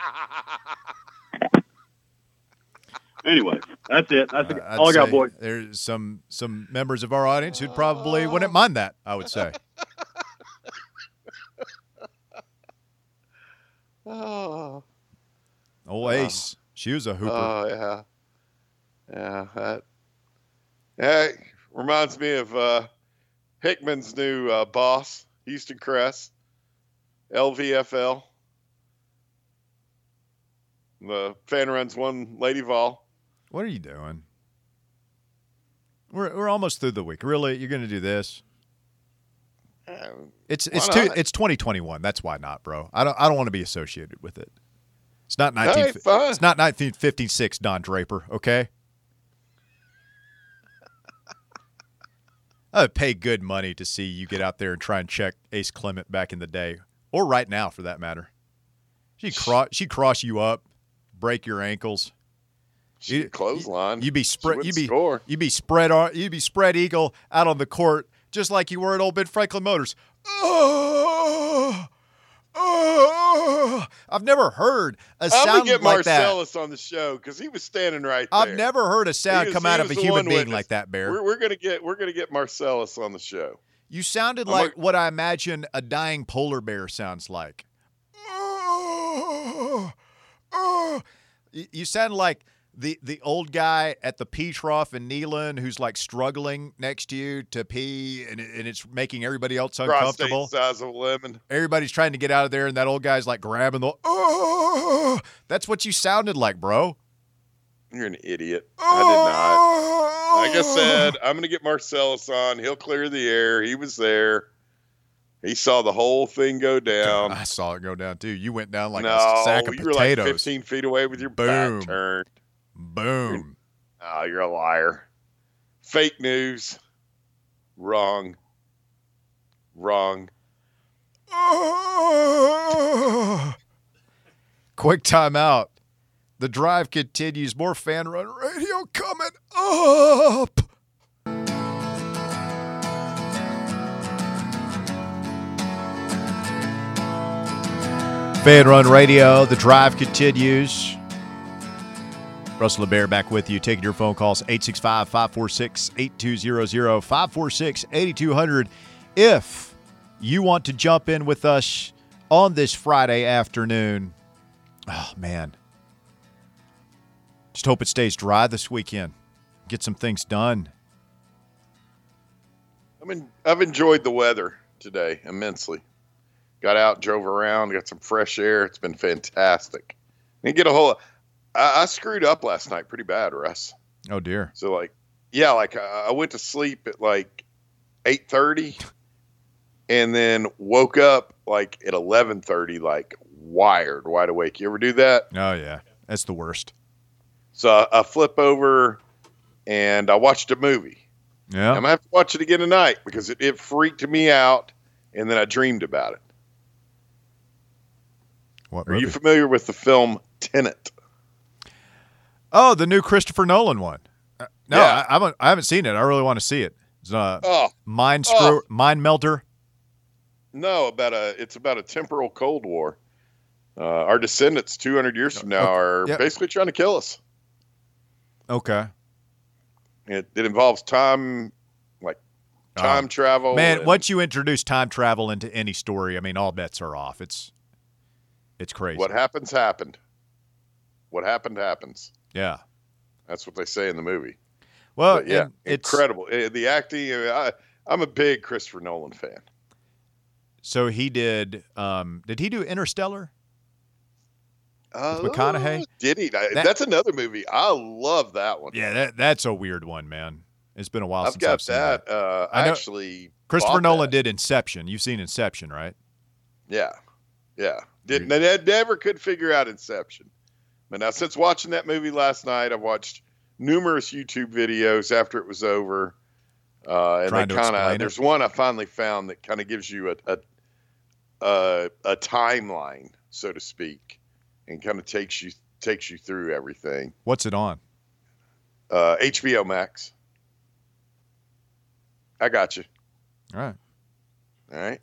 [SPEAKER 6] Anyway, that's it. That's
[SPEAKER 3] Uh, I'd
[SPEAKER 6] all I got,
[SPEAKER 3] say
[SPEAKER 6] boys.
[SPEAKER 3] There's some some members of our audience who'd probably wouldn't mind that. I would say.
[SPEAKER 5] Oh,
[SPEAKER 3] Old Ace, she was a hooper.
[SPEAKER 5] oh yeah, yeah. That, yeah, it reminds me of uh, Hickman's new uh, boss, Houston Cress, L V F L. The fan runs one Lady Vol.
[SPEAKER 3] What are you doing? We're we're almost through the week. Really, you're going to do this?
[SPEAKER 5] Uh,
[SPEAKER 3] It's
[SPEAKER 5] Why
[SPEAKER 3] it's two,
[SPEAKER 5] not?
[SPEAKER 3] it's twenty twenty-one. That's why not, bro. I don't I don't want to be associated with it. It's not
[SPEAKER 5] Hey,
[SPEAKER 3] nineteen.
[SPEAKER 5] fine.
[SPEAKER 3] It's not nineteen fifty-six. Don Draper. Okay. I would pay good money to see you get out there and try and check Ace Clement back in the day, or right now for that matter. She cross she cross you up, break your ankles.
[SPEAKER 5] She
[SPEAKER 3] You-
[SPEAKER 5] clothesline.
[SPEAKER 3] You'd be
[SPEAKER 5] She
[SPEAKER 3] spread.
[SPEAKER 5] wouldn't
[SPEAKER 3] You'd be
[SPEAKER 5] score.
[SPEAKER 3] you'd be spread. ar- You'd be spread eagle out on the court, just like you were at Old Ben Franklin Motors. Oh, oh. I've never heard a
[SPEAKER 5] I'm
[SPEAKER 3] sound
[SPEAKER 5] gonna get
[SPEAKER 3] like that.
[SPEAKER 5] Marcellus on the show because he was standing right there.
[SPEAKER 3] I've never heard a sound
[SPEAKER 5] He was-
[SPEAKER 3] come
[SPEAKER 5] he
[SPEAKER 3] out of
[SPEAKER 5] was
[SPEAKER 3] a
[SPEAKER 5] the
[SPEAKER 3] human
[SPEAKER 5] one
[SPEAKER 3] being
[SPEAKER 5] witness.
[SPEAKER 3] like that, Bear.
[SPEAKER 5] We're, we're gonna get we're gonna get Marcellus on the show.
[SPEAKER 3] You sounded
[SPEAKER 5] I'm
[SPEAKER 3] like
[SPEAKER 5] a-
[SPEAKER 3] what I imagine a dying polar bear sounds like. Oh, oh. You you sound like the the old guy at the pee trough in Neyland who's like struggling next to you to pee, and, and it's making everybody else uncomfortable.
[SPEAKER 5] Prostate size of a lemon.
[SPEAKER 3] Everybody's trying to get out of there, and that old guy's like grabbing the. Oh, that's what you sounded like, bro.
[SPEAKER 5] You're an idiot. I did not. Like I said, I'm going to get Marcellus on. He'll clear the air. He was there. He saw the whole thing go down.
[SPEAKER 3] I saw it go down too. You went down like
[SPEAKER 5] no,
[SPEAKER 3] a sack of
[SPEAKER 5] you
[SPEAKER 3] potatoes.
[SPEAKER 5] were like fifteen feet away with your
[SPEAKER 3] Boom.
[SPEAKER 5] back turned.
[SPEAKER 3] Boom.
[SPEAKER 5] Oh, you're a liar. Fake news. Wrong. Wrong.
[SPEAKER 3] Quick timeout. The drive continues. More Fan Run Radio coming up. Fan Run Radio. The drive continues. Russell LeBaire back with you, taking your phone calls, eight six five, five four six, eight two zero zero, five four six, eight two zero zero. If you want to jump in with us on this Friday afternoon, oh, man. Just hope it stays dry this weekend. Get some things done.
[SPEAKER 5] I mean, I've enjoyed the weather today immensely. Got out, drove around, got some fresh air. It's been fantastic. And get a whole. I, I screwed up last night pretty bad, Russ.
[SPEAKER 3] Oh dear.
[SPEAKER 5] So like, yeah, like I, I went to sleep at like eight thirty, and then woke up like at eleven thirty, like wired, wide awake. You ever do that?
[SPEAKER 3] Oh yeah, that's the worst.
[SPEAKER 5] So I, I flip over and I watched a movie.
[SPEAKER 3] Yeah.
[SPEAKER 5] I'm going to have to watch it again tonight because it, it freaked me out, and then I dreamed about it.
[SPEAKER 3] What
[SPEAKER 5] Are
[SPEAKER 3] movie?
[SPEAKER 5] you familiar with the film Tenet?
[SPEAKER 3] Oh, the new Christopher Nolan one. Uh, no,
[SPEAKER 5] Yeah.
[SPEAKER 3] I, I, haven't, I haven't seen it. I really want to see it. It's a
[SPEAKER 5] Oh,
[SPEAKER 3] mind screw,
[SPEAKER 5] Oh.
[SPEAKER 3] mind melter.
[SPEAKER 5] no, about a it's about a temporal Cold War. Uh, our descendants two hundred years from now
[SPEAKER 3] Okay.
[SPEAKER 5] are
[SPEAKER 3] Yep.
[SPEAKER 5] basically trying to kill us.
[SPEAKER 3] Okay.
[SPEAKER 5] It, it involves time, like time
[SPEAKER 3] Oh.
[SPEAKER 5] travel.
[SPEAKER 3] Man,
[SPEAKER 5] and-
[SPEAKER 3] once you introduce time travel into any story, I mean, all bets are off. It's it's crazy.
[SPEAKER 5] What happens, happened. What happened, happens.
[SPEAKER 3] Yeah.
[SPEAKER 5] That's what they say in the movie.
[SPEAKER 3] Well,
[SPEAKER 5] But yeah,
[SPEAKER 3] and it's
[SPEAKER 5] incredible. Uh, The acting, I, I'm a big Christopher Nolan fan.
[SPEAKER 3] so he did. Um, did he do Interstellar?
[SPEAKER 5] Uh,
[SPEAKER 3] McConaughey?
[SPEAKER 5] Did he? I-
[SPEAKER 3] That-
[SPEAKER 5] That's another movie. I love that one.
[SPEAKER 3] Yeah, that that's a weird one, man. It's been a while
[SPEAKER 5] I've
[SPEAKER 3] since
[SPEAKER 5] got
[SPEAKER 3] I've seen
[SPEAKER 5] that.
[SPEAKER 3] that.
[SPEAKER 5] Uh,
[SPEAKER 3] I know-
[SPEAKER 5] actually,
[SPEAKER 3] Christopher
[SPEAKER 5] bought
[SPEAKER 3] Nolan
[SPEAKER 5] that.
[SPEAKER 3] did Inception. You've seen Inception, right?
[SPEAKER 5] Yeah, yeah. Didn't I never could figure out Inception. But now, since watching that movie last night, I've watched numerous YouTube videos after it was over. Uh, and
[SPEAKER 3] Trying
[SPEAKER 5] they
[SPEAKER 3] to
[SPEAKER 5] kind
[SPEAKER 3] explain
[SPEAKER 5] of
[SPEAKER 3] it?
[SPEAKER 5] there's one I finally found that kind of gives you a a, a a timeline, so to speak, and kind of takes you takes you through everything.
[SPEAKER 3] What's it on?
[SPEAKER 5] Uh, H B O Max. I got you.
[SPEAKER 3] All right.
[SPEAKER 5] All right.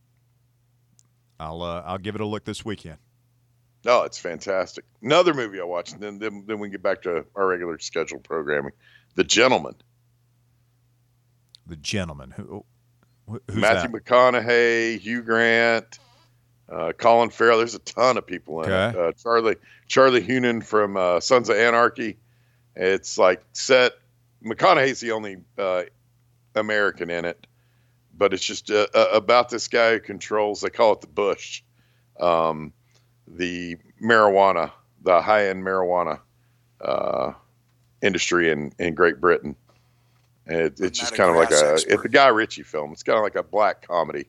[SPEAKER 3] I'll uh, I'll give it a look this weekend.
[SPEAKER 5] No, it's fantastic. Another movie I watched, and then then, then we get back to our regular scheduled programming. The Gentleman.
[SPEAKER 3] The Gentleman. Who? wh- Who's
[SPEAKER 5] Matthew
[SPEAKER 3] that?
[SPEAKER 5] McConaughey, Hugh Grant, uh, Colin Farrell. There's a ton of people in
[SPEAKER 3] Okay.
[SPEAKER 5] it. Uh, Charlie Charlie Hunnam from uh, Sons of Anarchy. It's like set. McConaughey's the only uh, American in it, but it's just uh, uh, about this guy who controls. They call it the Bush, um, the marijuana, the high-end marijuana uh, industry in, in Great Britain. And it, it's just
[SPEAKER 7] not a
[SPEAKER 5] kind of like
[SPEAKER 7] grass
[SPEAKER 5] a
[SPEAKER 7] expert.
[SPEAKER 5] it's a Guy Ritchie film. It's kind of like a black comedy.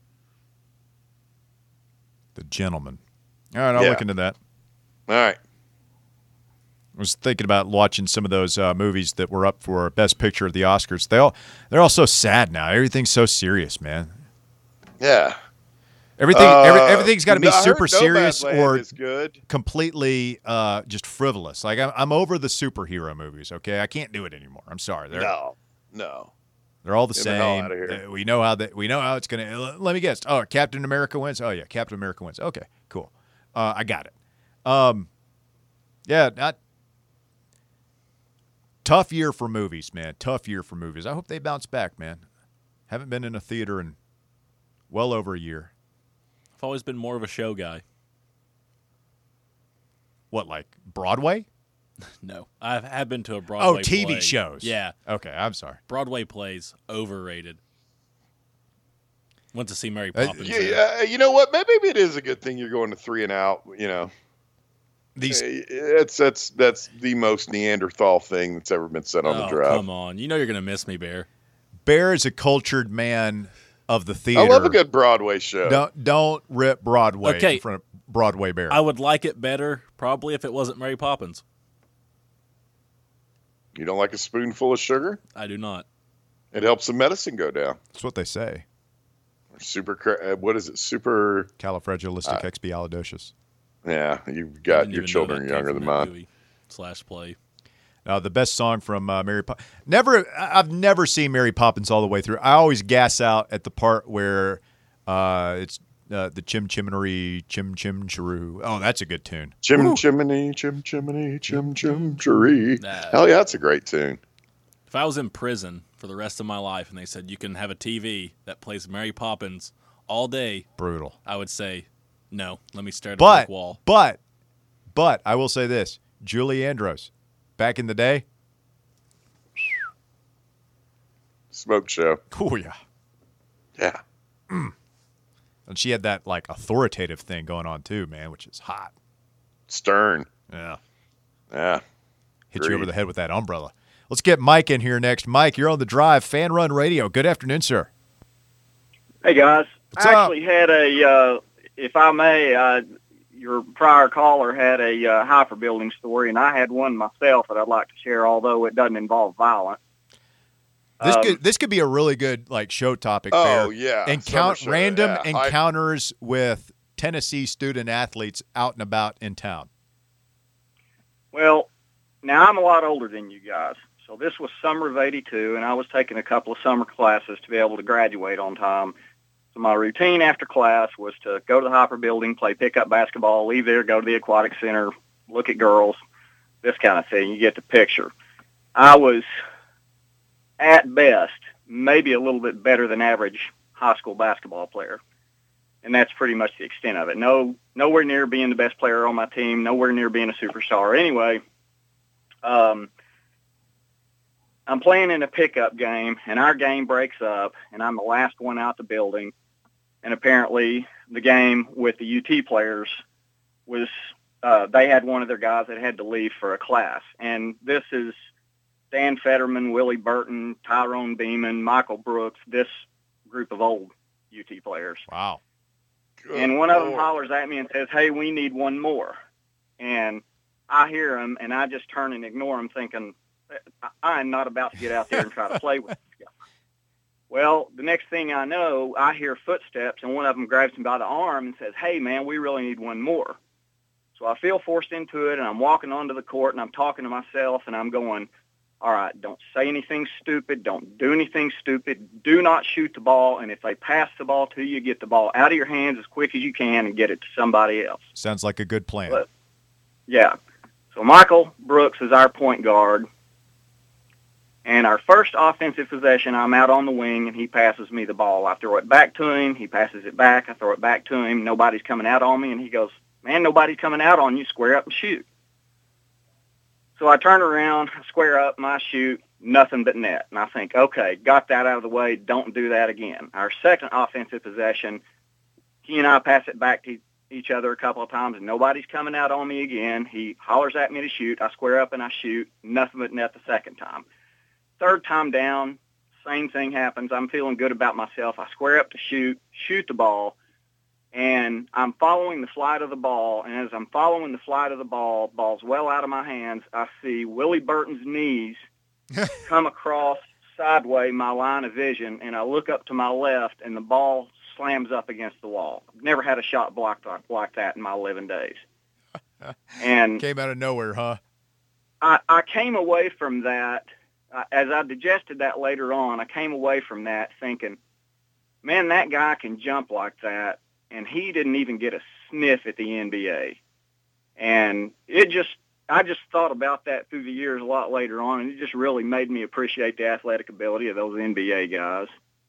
[SPEAKER 3] The Gentleman. All right, I'll
[SPEAKER 5] Yeah.
[SPEAKER 3] look into that.
[SPEAKER 5] All right.
[SPEAKER 3] I was thinking about watching some of those uh, movies that were up for Best Picture at the Oscars. They all they're all so sad now. Everything's so serious, man.
[SPEAKER 5] Yeah.
[SPEAKER 3] Everything every,
[SPEAKER 5] Uh,
[SPEAKER 3] everything's got to be
[SPEAKER 5] I heard
[SPEAKER 3] super
[SPEAKER 5] Nomadland
[SPEAKER 3] serious or
[SPEAKER 5] is good.
[SPEAKER 3] completely uh, just frivolous. Like I'm, I'm over the superhero movies. Okay, I can't do it anymore. I'm sorry. They're
[SPEAKER 5] No, no.
[SPEAKER 3] they're all the
[SPEAKER 5] Get the hell
[SPEAKER 3] same.
[SPEAKER 5] outta here.
[SPEAKER 3] Uh, We know how that. We know how it's gonna. Let me guess. Oh, Captain America wins. Oh yeah, Captain America wins. Okay, cool. Uh, I got it. Um, yeah, not tough year for movies, man. Tough year for movies. I hope they bounce back, man. Haven't been in a theater in well over a year.
[SPEAKER 4] I've always been more of a show guy.
[SPEAKER 3] What, like Broadway?
[SPEAKER 4] No, I have been to a Broadway
[SPEAKER 3] Oh, T V
[SPEAKER 4] play.
[SPEAKER 3] shows.
[SPEAKER 4] Yeah,
[SPEAKER 3] Okay, I'm sorry.
[SPEAKER 4] Broadway plays overrated. Went to see Mary
[SPEAKER 3] Uh,
[SPEAKER 4] Poppins.
[SPEAKER 5] Yeah,
[SPEAKER 4] there.
[SPEAKER 5] yeah, you know what? Maybe it is a good thing you're going to three and out. You know,
[SPEAKER 3] These
[SPEAKER 5] it's that's that's the most Neanderthal thing that's ever been said on the
[SPEAKER 4] Oh,
[SPEAKER 5] drive.
[SPEAKER 4] come on. You know you're going to miss me, Bear.
[SPEAKER 3] Bear is a cultured man of the theater.
[SPEAKER 5] I love a good Broadway show.
[SPEAKER 3] Don't don't rip Broadway
[SPEAKER 4] Okay.
[SPEAKER 3] in front of Broadway Bear.
[SPEAKER 4] I would like it better probably if it wasn't Mary Poppins.
[SPEAKER 5] You don't like a spoonful of sugar?
[SPEAKER 4] I do not.
[SPEAKER 5] It helps the medicine go down.
[SPEAKER 3] That's what they say.
[SPEAKER 5] Super, cra- uh, what is it? Super.
[SPEAKER 3] Califragilisticexpialidocious.
[SPEAKER 5] Yeah, you've
[SPEAKER 4] I
[SPEAKER 5] got
[SPEAKER 4] didn't
[SPEAKER 5] your
[SPEAKER 4] even know
[SPEAKER 5] children
[SPEAKER 4] that came
[SPEAKER 5] younger
[SPEAKER 4] from
[SPEAKER 5] than
[SPEAKER 4] that
[SPEAKER 5] mine.
[SPEAKER 4] movie slash play.
[SPEAKER 3] Uh, the best song from uh, Mary Poppins. Never, I- I've never seen Mary Poppins all the way through. I always gas out at the part where uh, it's uh, the chim chiminery, chim chim chiroo. Oh, that's a good tune.
[SPEAKER 5] Chim chimney, chim chimney, chim chim chiree.
[SPEAKER 4] Nah.
[SPEAKER 5] Hell yeah, that's a great tune.
[SPEAKER 4] If I was in prison for the rest of my life and they said you can have a T V that plays Mary Poppins all day,
[SPEAKER 3] Brutal.
[SPEAKER 4] I would say no. Let me stare at a
[SPEAKER 3] But,
[SPEAKER 4] brick wall.
[SPEAKER 3] but, but, I will say this. Julie Andrews, back in the day,
[SPEAKER 5] Smoke show.
[SPEAKER 3] oh yeah.
[SPEAKER 5] Yeah.
[SPEAKER 3] And she had that like authoritative thing going on too, man, which is hot.
[SPEAKER 5] Stern.
[SPEAKER 3] Yeah.
[SPEAKER 5] Yeah.
[SPEAKER 3] Hit you over
[SPEAKER 5] Agreed.
[SPEAKER 3] the head with that umbrella. Let's get Mike in here next. Mike, you're on the drive, Fan Run Radio. Good afternoon, sir.
[SPEAKER 7] Hey guys,
[SPEAKER 3] What's
[SPEAKER 7] I
[SPEAKER 3] up?
[SPEAKER 7] actually had a, uh, if I may, uh, your prior caller had a uh, hyper building story, and I had one myself that I'd like to share, although it doesn't involve violence.
[SPEAKER 3] This
[SPEAKER 7] Um,
[SPEAKER 3] could this could be a really good like show topic.
[SPEAKER 5] Oh,
[SPEAKER 3] Bear.
[SPEAKER 5] yeah.
[SPEAKER 3] Encount
[SPEAKER 5] Summer show,
[SPEAKER 3] random
[SPEAKER 5] yeah. I-
[SPEAKER 3] encounters with Tennessee student athletes out and about in town.
[SPEAKER 7] Well, now I'm a lot older than you guys, so this was summer of eighty-two, and I was taking a couple of summer classes to be able to graduate on time. So my routine after class was to go to the Hopper building, play pickup basketball, leave there, go to the aquatic center, look at girls, this kind of thing. You get the picture. I was, at best, maybe a little bit better than average high school basketball player. And that's pretty much the extent of it. No, nowhere near being the best player on my team, nowhere near being a superstar. Anyway, um, I'm playing in a pickup game, and our game breaks up, and I'm the last one out the building. And apparently the game with the U T players was, uh, they had one of their guys that had to leave for a class. And this is Dan Fetterman, Willie Burton, Tyrone Beeman, Michael Brooks, this group of old U T players.
[SPEAKER 3] Wow.
[SPEAKER 5] Good
[SPEAKER 7] And one of them
[SPEAKER 5] Lord.
[SPEAKER 7] hollers at me and says, "Hey, we need one more." And I hear him, and I just turn and ignore him, thinking, I- I'm not about to get out there and try to play with this guy. Well, the next thing I know, I hear footsteps, and one of them grabs me by the arm and says, "Hey, man, we really need one more." So I feel forced into it, and I'm walking onto the court, and I'm talking to myself, and I'm going, all right, don't say anything stupid. Don't do anything stupid. Do not shoot the ball. And if they pass the ball to you, get the ball out of your hands as quick as you can and get it to somebody else.
[SPEAKER 3] Sounds like a good plan.
[SPEAKER 7] But, yeah. So Michael Brooks is our point guard. And our first offensive possession, I'm out on the wing, and he passes me the ball. I throw it back to him. He passes it back. I throw it back to him. Nobody's coming out on me. And he goes, "Man, nobody's coming out on you. Square up and shoot." So I turn around, square up, and I shoot, nothing but net. And I think, okay, got that out of the way. Don't do that again. Our second offensive possession, he and I pass it back to each other a couple of times, and nobody's coming out on me again. He hollers at me to shoot. I square up and I shoot, nothing but net the second time. Third time down, same thing happens. I'm feeling good about myself. I square up to shoot, shoot the ball, and I'm following the flight of the ball. And as I'm following the flight of the ball, ball's well out of my hands, I see Willie Burton's knees come across sideways my line of vision, and I look up to my left, and the ball slams up against the wall. I've never had a shot blocked like, like that in my eleven days. And
[SPEAKER 3] Came out of nowhere, huh?
[SPEAKER 7] I, I came away from that, uh, as I digested that later on, I came away from that thinking, man, that guy can jump like that, and he didn't even get a sniff at the N B A. And it just, I just thought about that through the years a lot later on, and it just really made me appreciate the athletic ability of those N B A guys.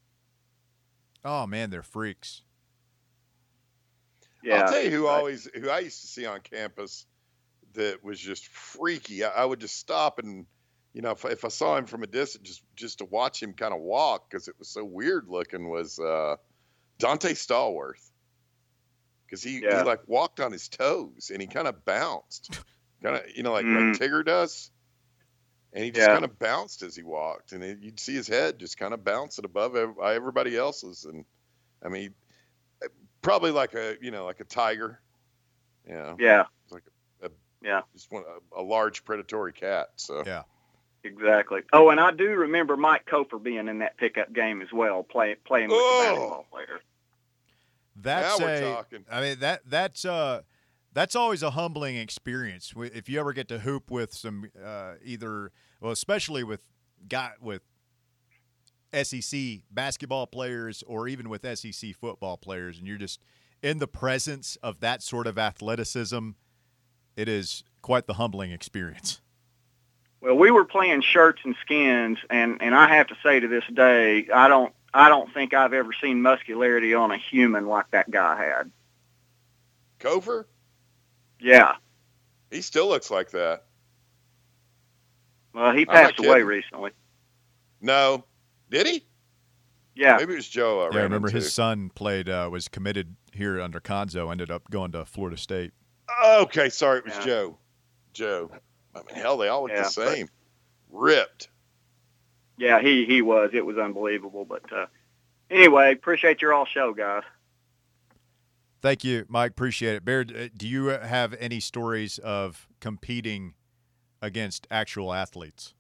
[SPEAKER 3] Oh man, they're freaks.
[SPEAKER 7] Yeah.
[SPEAKER 5] I'll tell you who
[SPEAKER 7] Right.
[SPEAKER 5] always who I used to see on campus that was just freaky. I, I would just stop and, you know, if, if I saw him from a distance, just just to watch him kind of walk because it was so weird looking, was uh, Dante Stallworth. Because he,
[SPEAKER 7] Yeah.
[SPEAKER 5] he like walked on his toes and he kind of bounced, kind of you know like
[SPEAKER 7] Mhm.
[SPEAKER 5] like Tigger does, and he just
[SPEAKER 7] Yeah.
[SPEAKER 5] kind of bounced as he walked, and it, you'd see his head just kind of bouncing above ev- everybody else's, and I mean, probably like a you know like a tiger, you know,
[SPEAKER 7] Yeah.
[SPEAKER 5] it's like a, a
[SPEAKER 7] Yeah.
[SPEAKER 5] just one a, a large predatory cat. So
[SPEAKER 3] Yeah.
[SPEAKER 7] Exactly. Oh, and I do remember Mike Cofer being in that pickup game as well, play, playing with
[SPEAKER 5] Oh.
[SPEAKER 7] the basketball players.
[SPEAKER 3] That's
[SPEAKER 5] Now we're
[SPEAKER 3] a,
[SPEAKER 5] talking.
[SPEAKER 3] I mean that that's uh that's always a humbling experience. Wh- If you ever get to hoop with some uh, either well, especially with got with S E C basketball players or even with S E C football players, and you're just in the presence of that sort of athleticism, it is quite the humbling experience.
[SPEAKER 7] Well, we were playing shirts and skins, and, and I have to say to this day, I don't I don't think I've ever seen muscularity on a human like that guy had.
[SPEAKER 5] Cofer,
[SPEAKER 7] Yeah.
[SPEAKER 5] he still looks like that.
[SPEAKER 7] Well, he
[SPEAKER 5] I'm not
[SPEAKER 7] passed away
[SPEAKER 5] kidding.
[SPEAKER 7] recently.
[SPEAKER 5] No, did he?
[SPEAKER 7] Yeah.
[SPEAKER 5] Maybe it was Joe. I
[SPEAKER 3] Yeah, I
[SPEAKER 5] ran
[SPEAKER 3] remember
[SPEAKER 5] into.
[SPEAKER 3] his son played uh, was committed here under Conzo, ended up going to Florida State.
[SPEAKER 5] Okay, sorry, it was
[SPEAKER 7] Yeah.
[SPEAKER 5] Joe. Joe. I mean, hell, they all look
[SPEAKER 7] Yeah,
[SPEAKER 5] the same. Ripped.
[SPEAKER 7] Yeah, he, he was. It was unbelievable. But uh, anyway, appreciate your all show, guys.
[SPEAKER 3] Thank you, Mike. Appreciate it. Bear, uh, do you have any stories of competing against actual athletes?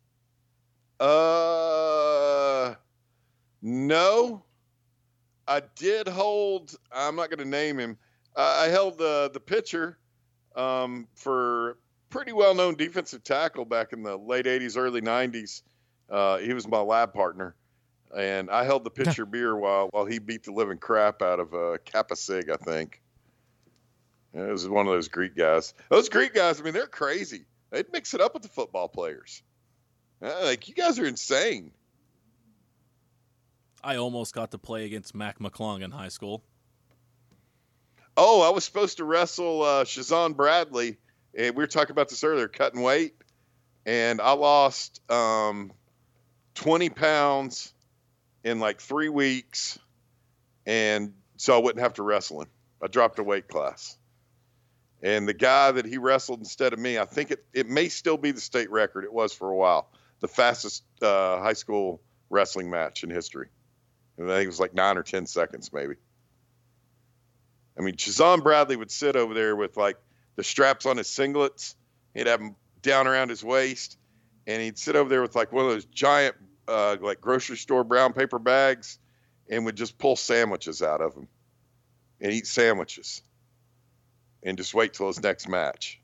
[SPEAKER 5] Uh, no. I did hold. I'm not going to name him. Uh, I held the the pitcher um, for pretty well known defensive tackle back in the late eighties, early nineties. Uh, he was my lab partner, and I held the pitcher beer while while he beat the living crap out of uh, Kappa Sig, I think. Yeah, it was one of those Greek guys. Those Greek guys, I mean, they're crazy. They'd mix it up with the football players. Uh, like, you guys are insane.
[SPEAKER 4] I almost got to play against Mac McClung in high school.
[SPEAKER 5] Oh, I was supposed to wrestle uh, Shazan Bradley, and we were talking about this earlier, cutting weight, and I lost um, twenty pounds in like three weeks, and so I wouldn't have to wrestle him. I dropped a weight class. And the guy that he wrestled instead of me, I think it, it may still be the state record. It was for a while. The fastest uh, high school wrestling match in history. And I think it was like nine or ten seconds, maybe. I mean, Shazan Bradley would sit over there with like the straps on his singlets. He'd have them down around his waist, and he'd sit over there with like one of those giant, uh, like grocery store brown paper bags, and would just pull sandwiches out of them and eat sandwiches, and just wait till his next match.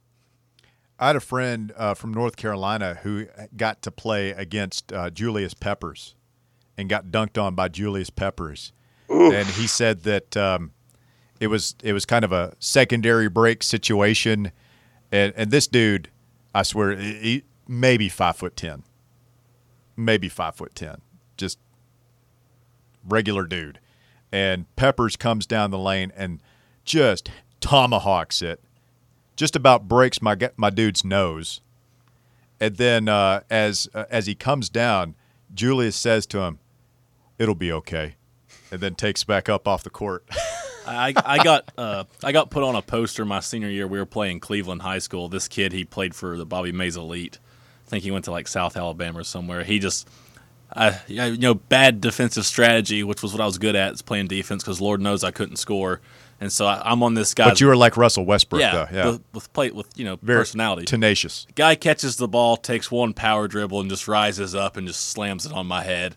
[SPEAKER 3] I had a friend uh, from North Carolina who got to play against uh, Julius Peppers and got dunked on by Julius Peppers.
[SPEAKER 5] Oof.
[SPEAKER 3] And he said that um, it was it was kind of a secondary break situation. And, and this dude, I swear, he, maybe five foot ten, maybe five foot ten, just regular dude. And Peppers comes down the lane and just tomahawks it, just about breaks my my dude's nose. And then uh, as uh, as he comes down, Julius says to him, "It'll be okay," and then takes back up off the court.
[SPEAKER 4] I, I got uh, I got put on a poster my senior year. We were playing Cleveland High School. This kid, he played for the Bobby Mays Elite. I think he went to like South Alabama or somewhere. He just, uh, you know, bad defensive strategy, which was what I was good at, is playing defense because Lord knows I couldn't score. And so I, I'm on this guy.
[SPEAKER 3] But you were like Russell Westbrook,
[SPEAKER 4] yeah,
[SPEAKER 3] though. Yeah,
[SPEAKER 4] with, with play with you know
[SPEAKER 3] very
[SPEAKER 4] personality.
[SPEAKER 3] tenacious.
[SPEAKER 4] Guy catches the ball, takes one power dribble, and just rises up and just slams it on my head.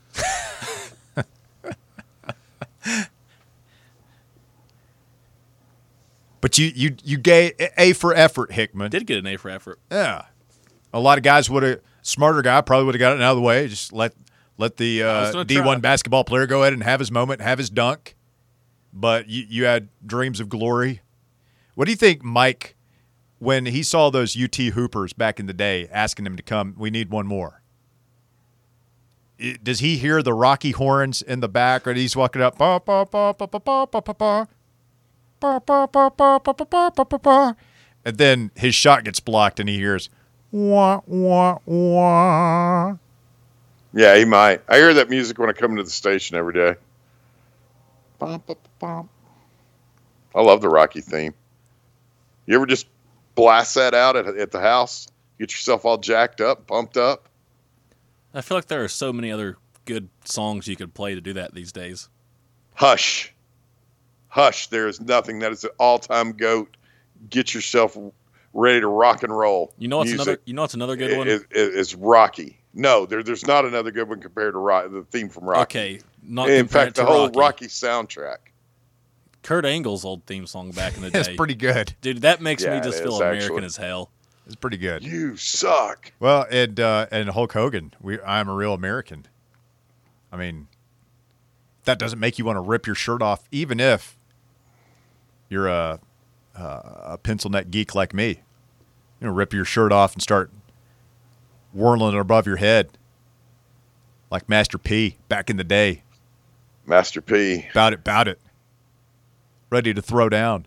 [SPEAKER 3] But you you you gave A for effort, Hickman.
[SPEAKER 4] Did get an A for effort.
[SPEAKER 3] Yeah, a lot of guys would have. Smarter guy probably would have got it out of the way. Just let let the
[SPEAKER 4] I was
[SPEAKER 3] uh,
[SPEAKER 4] gonna
[SPEAKER 3] D one
[SPEAKER 4] try.
[SPEAKER 3] basketball player go ahead and have his moment, have his dunk. But you you had dreams of glory. What do you think, Mike, when he saw those U T Hoopers back in the day asking him to come? We need one more. I- Does he hear the Rocky horns in the back, or he's walking up? Ba, ba, ba, ba, ba, ba, ba, ba, ba. Ba, ba, ba, ba, ba, ba, ba, ba, ba, ba. And then his shot gets blocked, and he hears, wah, wah, wah.
[SPEAKER 5] Yeah, he might. I hear that music when I come into the station every day. Bum, bum, bum. I love the Rocky theme. You ever just blast that out at, at the house? Get yourself all jacked up, pumped up?
[SPEAKER 4] I feel like there are so many other good songs you could play to do that these days.
[SPEAKER 5] Hush. Hush. There is nothing that is an all-time GOAT. Get yourself ready to rock and roll.
[SPEAKER 4] You know what's
[SPEAKER 5] music.
[SPEAKER 4] another? You know what's another good one?
[SPEAKER 5] It, it, it's Rocky. No, there, there's not another good one compared to Rocky, the theme from Rocky.
[SPEAKER 4] Okay, not
[SPEAKER 5] in
[SPEAKER 4] compared
[SPEAKER 5] fact, the
[SPEAKER 4] to
[SPEAKER 5] whole
[SPEAKER 4] Rocky.
[SPEAKER 5] Rocky soundtrack.
[SPEAKER 4] Kurt Angle's old theme song back in the day.
[SPEAKER 3] It's pretty good.
[SPEAKER 4] Dude, that makes
[SPEAKER 5] Yeah,
[SPEAKER 4] me
[SPEAKER 5] it
[SPEAKER 4] just
[SPEAKER 5] is,
[SPEAKER 4] feel American
[SPEAKER 5] actually.
[SPEAKER 4] as hell.
[SPEAKER 3] It's pretty good.
[SPEAKER 5] You suck.
[SPEAKER 3] Well, and uh, and Hulk Hogan, we I'm a real American. I mean, that doesn't make you want to rip your shirt off, even if you're a a, a pencil neck geek like me. You know, rip your shirt off and start whirling it above your head, like Master P back in the day.
[SPEAKER 5] Master P.
[SPEAKER 3] Bout it, bout it. Ready to throw down.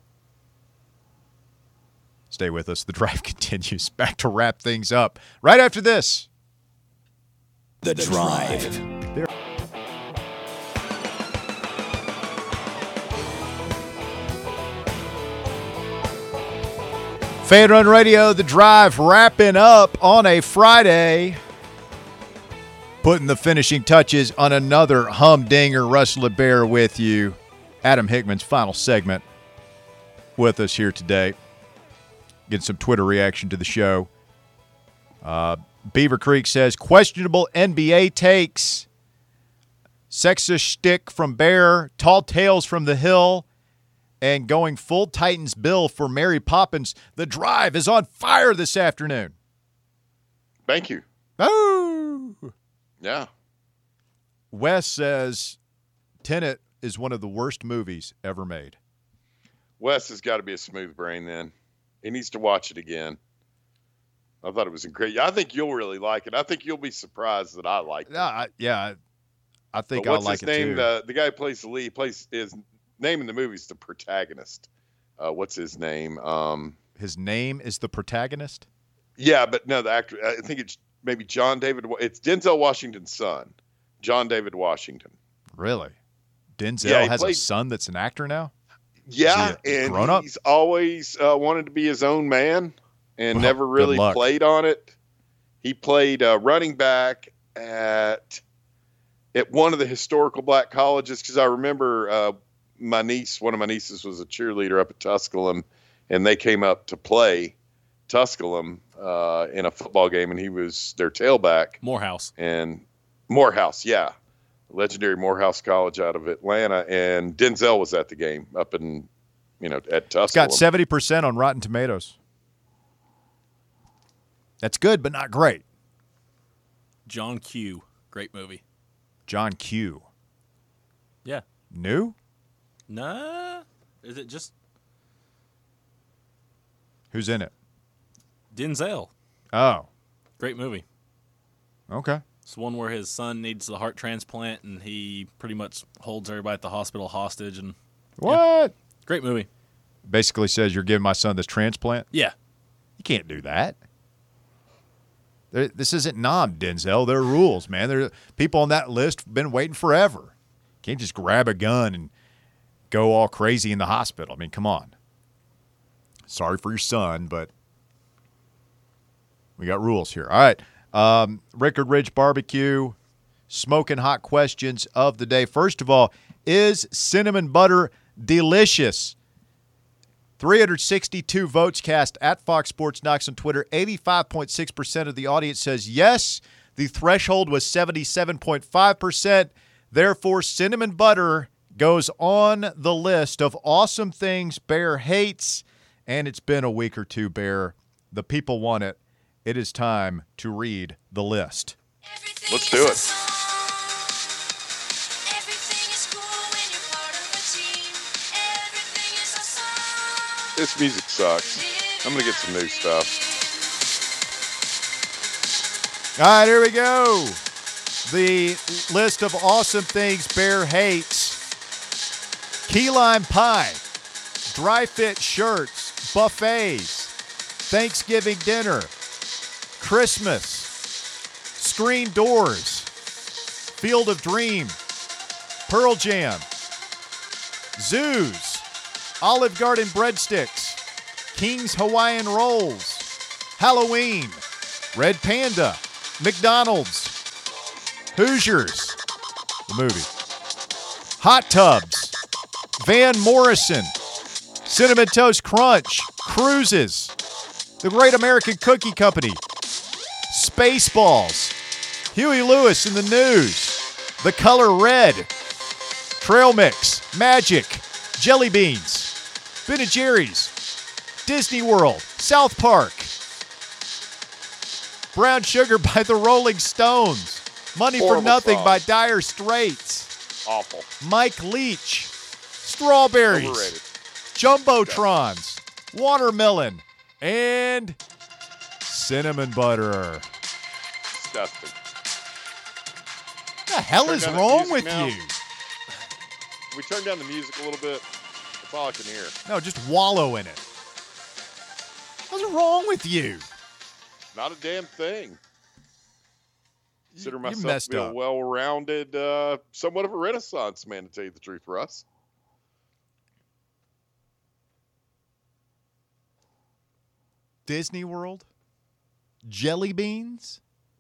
[SPEAKER 3] Stay with us. The drive continues. Back to wrap things up right after this.
[SPEAKER 2] The Drive.
[SPEAKER 3] Fan Run Radio, The Drive, wrapping up on a Friday. Putting the finishing touches on another humdinger. Russ LeBear with you. Adam Hickman's final segment with us here today. Get some Twitter reaction to the show. Uh, Beaver Creek says, questionable N B A takes. Sexist shtick from Bear. Tall tales from the Hill. And going full Titans bill for Mary Poppins. The Drive is on fire this afternoon.
[SPEAKER 5] Thank you.
[SPEAKER 3] Oh!
[SPEAKER 5] Yeah.
[SPEAKER 3] Wes says, Tenet is one of the worst movies ever made.
[SPEAKER 5] Wes has got to be a smooth brain then. He needs to watch it again. I thought it was incredible. I think you'll really like it. I think you'll be surprised that I liked it.
[SPEAKER 3] Yeah, I, yeah, I think
[SPEAKER 5] But
[SPEAKER 3] I
[SPEAKER 5] what's
[SPEAKER 3] like
[SPEAKER 5] his
[SPEAKER 3] it
[SPEAKER 5] name?
[SPEAKER 3] too.
[SPEAKER 5] The, the guy who plays the lead, plays his name in the movie is the protagonist. Uh, what's his name? Um,
[SPEAKER 3] His name is the protagonist?
[SPEAKER 5] yeah, but no, the actor. I think it's maybe John David. It's Denzel Washington's son, John David Washington.
[SPEAKER 3] Really? Denzel
[SPEAKER 5] Yeah, he
[SPEAKER 3] has a
[SPEAKER 5] played-
[SPEAKER 3] son that's an actor now?
[SPEAKER 5] Yeah,
[SPEAKER 3] Is he a
[SPEAKER 5] and
[SPEAKER 3] grown-up?
[SPEAKER 5] he's always uh, wanted to be his own man and
[SPEAKER 3] Well,
[SPEAKER 5] never
[SPEAKER 3] good
[SPEAKER 5] really
[SPEAKER 3] luck.
[SPEAKER 5] played on it. He played uh, running back at at one of the historical black colleges because I remember uh, my niece, one of my nieces was a cheerleader up at Tusculum, and they came up to play Tusculum uh, in a football game, and he was their tailback.
[SPEAKER 4] Morehouse.
[SPEAKER 5] And Morehouse, yeah. Legendary Morehouse College out of Atlanta, and Denzel was at the game up in, you know, at Tusculum.
[SPEAKER 3] It's got seventy percent on Rotten Tomatoes. That's good, but not great.
[SPEAKER 4] John Q. Great movie.
[SPEAKER 3] John Q.
[SPEAKER 4] Yeah.
[SPEAKER 3] New?
[SPEAKER 4] Nah. Is it just
[SPEAKER 3] Who's in it?
[SPEAKER 4] Denzel?
[SPEAKER 3] Oh,
[SPEAKER 4] Great movie.
[SPEAKER 3] okay.
[SPEAKER 4] It's the one where his son needs the heart transplant, and he pretty much holds everybody at the hospital hostage. And
[SPEAKER 3] What?
[SPEAKER 4] great movie.
[SPEAKER 3] Basically says you're giving my son this transplant.
[SPEAKER 4] Yeah.
[SPEAKER 3] You can't do that. There, this isn't Nom, Denzel. There are rules, man. There, people on that list have been waiting forever. Can't just grab a gun and go all crazy in the hospital. I mean, come on. Sorry for your son, but we got rules here. All right. Um, Rickard Ridge Barbecue, smoking hot questions of the day. First of all, is cinnamon butter delicious? three hundred sixty-two votes cast at Fox Sports Knox on Twitter. eighty-five point six percent of the audience says yes. The threshold was seventy-seven point five percent. Therefore, cinnamon butter goes on the list of awesome things Bear hates. And it's been a week or two, Bear. The people want it. It is time to read the list.
[SPEAKER 5] Let's do it. This music sucks. I'm going to get some new stuff.
[SPEAKER 3] All right, here we go. The list of awesome things Bear hates. Key lime pie, dry fit shirts, buffets, Thanksgiving dinner, Christmas, Screen Doors, Field of Dream, Pearl Jam, Zoos, Olive Garden breadsticks, King's Hawaiian rolls, Halloween, Red Panda, McDonald's, Hoosiers, the movie, Hot Tubs, Van Morrison, Cinnamon Toast Crunch, Cruises, The Great American Cookie Company, Spaceballs, Huey Lewis in the News, The Color Red, Trail Mix, Magic, Jelly Beans, Ben and Jerry's, Disney World, South Park, Brown Sugar by the Rolling Stones, Money
[SPEAKER 5] Horrible
[SPEAKER 3] for Nothing
[SPEAKER 5] song.
[SPEAKER 3] by Dire Straits,
[SPEAKER 5] Awful.
[SPEAKER 3] Mike Leach, Strawberries,
[SPEAKER 5] Overrated.
[SPEAKER 3] Jumbotrons, Watermelon, and Cinnamon Butter.
[SPEAKER 5] Disgusting.
[SPEAKER 3] What the hell
[SPEAKER 5] Turn
[SPEAKER 3] is
[SPEAKER 5] down the
[SPEAKER 3] wrong
[SPEAKER 5] music
[SPEAKER 3] with
[SPEAKER 5] now.
[SPEAKER 3] you?
[SPEAKER 5] Can we turn down the music a little bit? That's all I can hear.
[SPEAKER 3] No, just wallow in it. What's wrong with you?
[SPEAKER 5] Not a damn thing. Consider
[SPEAKER 3] you
[SPEAKER 5] myself to
[SPEAKER 3] messed
[SPEAKER 5] be
[SPEAKER 3] up.
[SPEAKER 5] a well-rounded, uh, somewhat of a Renaissance man, to tell you the truth, Russ.
[SPEAKER 3] Disney World? Jelly beans?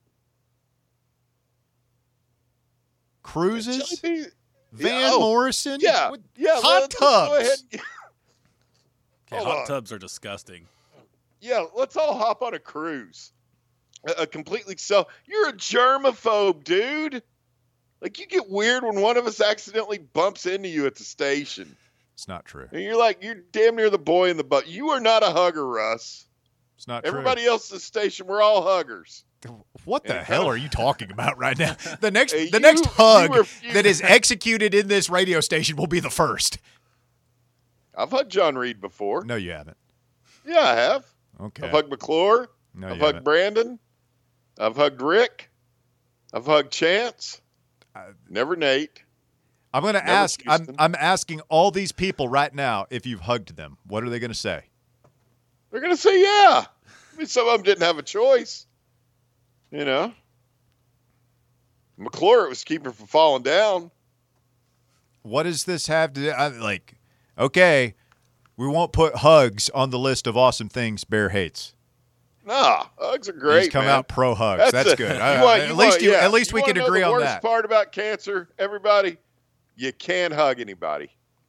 [SPEAKER 3] Cruises?
[SPEAKER 5] Jelly bean-
[SPEAKER 3] Van
[SPEAKER 5] Yeah, oh,
[SPEAKER 3] Morrison?
[SPEAKER 5] Yeah,
[SPEAKER 3] What-
[SPEAKER 5] yeah.
[SPEAKER 3] Hot
[SPEAKER 5] let's, let's go ahead.
[SPEAKER 3] tubs.
[SPEAKER 5] and-
[SPEAKER 4] Okay,
[SPEAKER 5] Hold
[SPEAKER 4] hot
[SPEAKER 5] on.
[SPEAKER 4] tubs are disgusting.
[SPEAKER 5] Yeah, let's all hop on a cruise. A, a completely so you're a germaphobe, dude. Like you get weird when one of us accidentally bumps into you at the station.
[SPEAKER 3] It's not true.
[SPEAKER 5] And you're like, you're damn near the boy in the butt. You are not a hugger, Russ.
[SPEAKER 3] It's not
[SPEAKER 5] Everybody else at the station, we're all huggers.
[SPEAKER 3] true. What the
[SPEAKER 5] Yeah.
[SPEAKER 3] hell are you talking about right now? The next
[SPEAKER 5] Hey,
[SPEAKER 3] the
[SPEAKER 5] you-
[SPEAKER 3] next
[SPEAKER 5] you
[SPEAKER 3] hug
[SPEAKER 5] refuse-
[SPEAKER 3] that is executed in this radio station will be the first.
[SPEAKER 5] I've hugged John Reed before.
[SPEAKER 3] No, you haven't.
[SPEAKER 5] Yeah, I have.
[SPEAKER 3] Okay.
[SPEAKER 5] I've hugged McClure.
[SPEAKER 3] No,
[SPEAKER 5] I've
[SPEAKER 3] you
[SPEAKER 5] hugged
[SPEAKER 3] haven't.
[SPEAKER 5] Brandon. I've hugged Rick. I've hugged Chance.
[SPEAKER 3] I-
[SPEAKER 5] Never Nate.
[SPEAKER 3] I'm going to
[SPEAKER 5] Never
[SPEAKER 3] ask. I'm,
[SPEAKER 5] Houston.
[SPEAKER 3] I'm asking all these people right now if you've hugged them. What are they going to say?
[SPEAKER 5] They're going to say, yeah. I mean, some of them didn't have a choice. You know? McClure was keeping from falling down.
[SPEAKER 3] What does this have to do? I, like, okay, we won't put hugs on the list of awesome things Bear hates.
[SPEAKER 5] Nah, hugs are
[SPEAKER 3] He's
[SPEAKER 5] great,
[SPEAKER 3] come
[SPEAKER 5] man.
[SPEAKER 3] out pro hugs. That's,
[SPEAKER 5] a-
[SPEAKER 3] good.
[SPEAKER 5] you
[SPEAKER 3] I-
[SPEAKER 5] want-
[SPEAKER 3] at
[SPEAKER 5] you
[SPEAKER 3] least
[SPEAKER 5] want-
[SPEAKER 3] you.
[SPEAKER 5] yeah.
[SPEAKER 3] At least
[SPEAKER 5] You
[SPEAKER 3] we
[SPEAKER 5] wanna
[SPEAKER 3] can
[SPEAKER 5] know
[SPEAKER 3] agree
[SPEAKER 5] the
[SPEAKER 3] on
[SPEAKER 5] worst
[SPEAKER 3] that.
[SPEAKER 5] part about cancer, everybody, you can't hug anybody.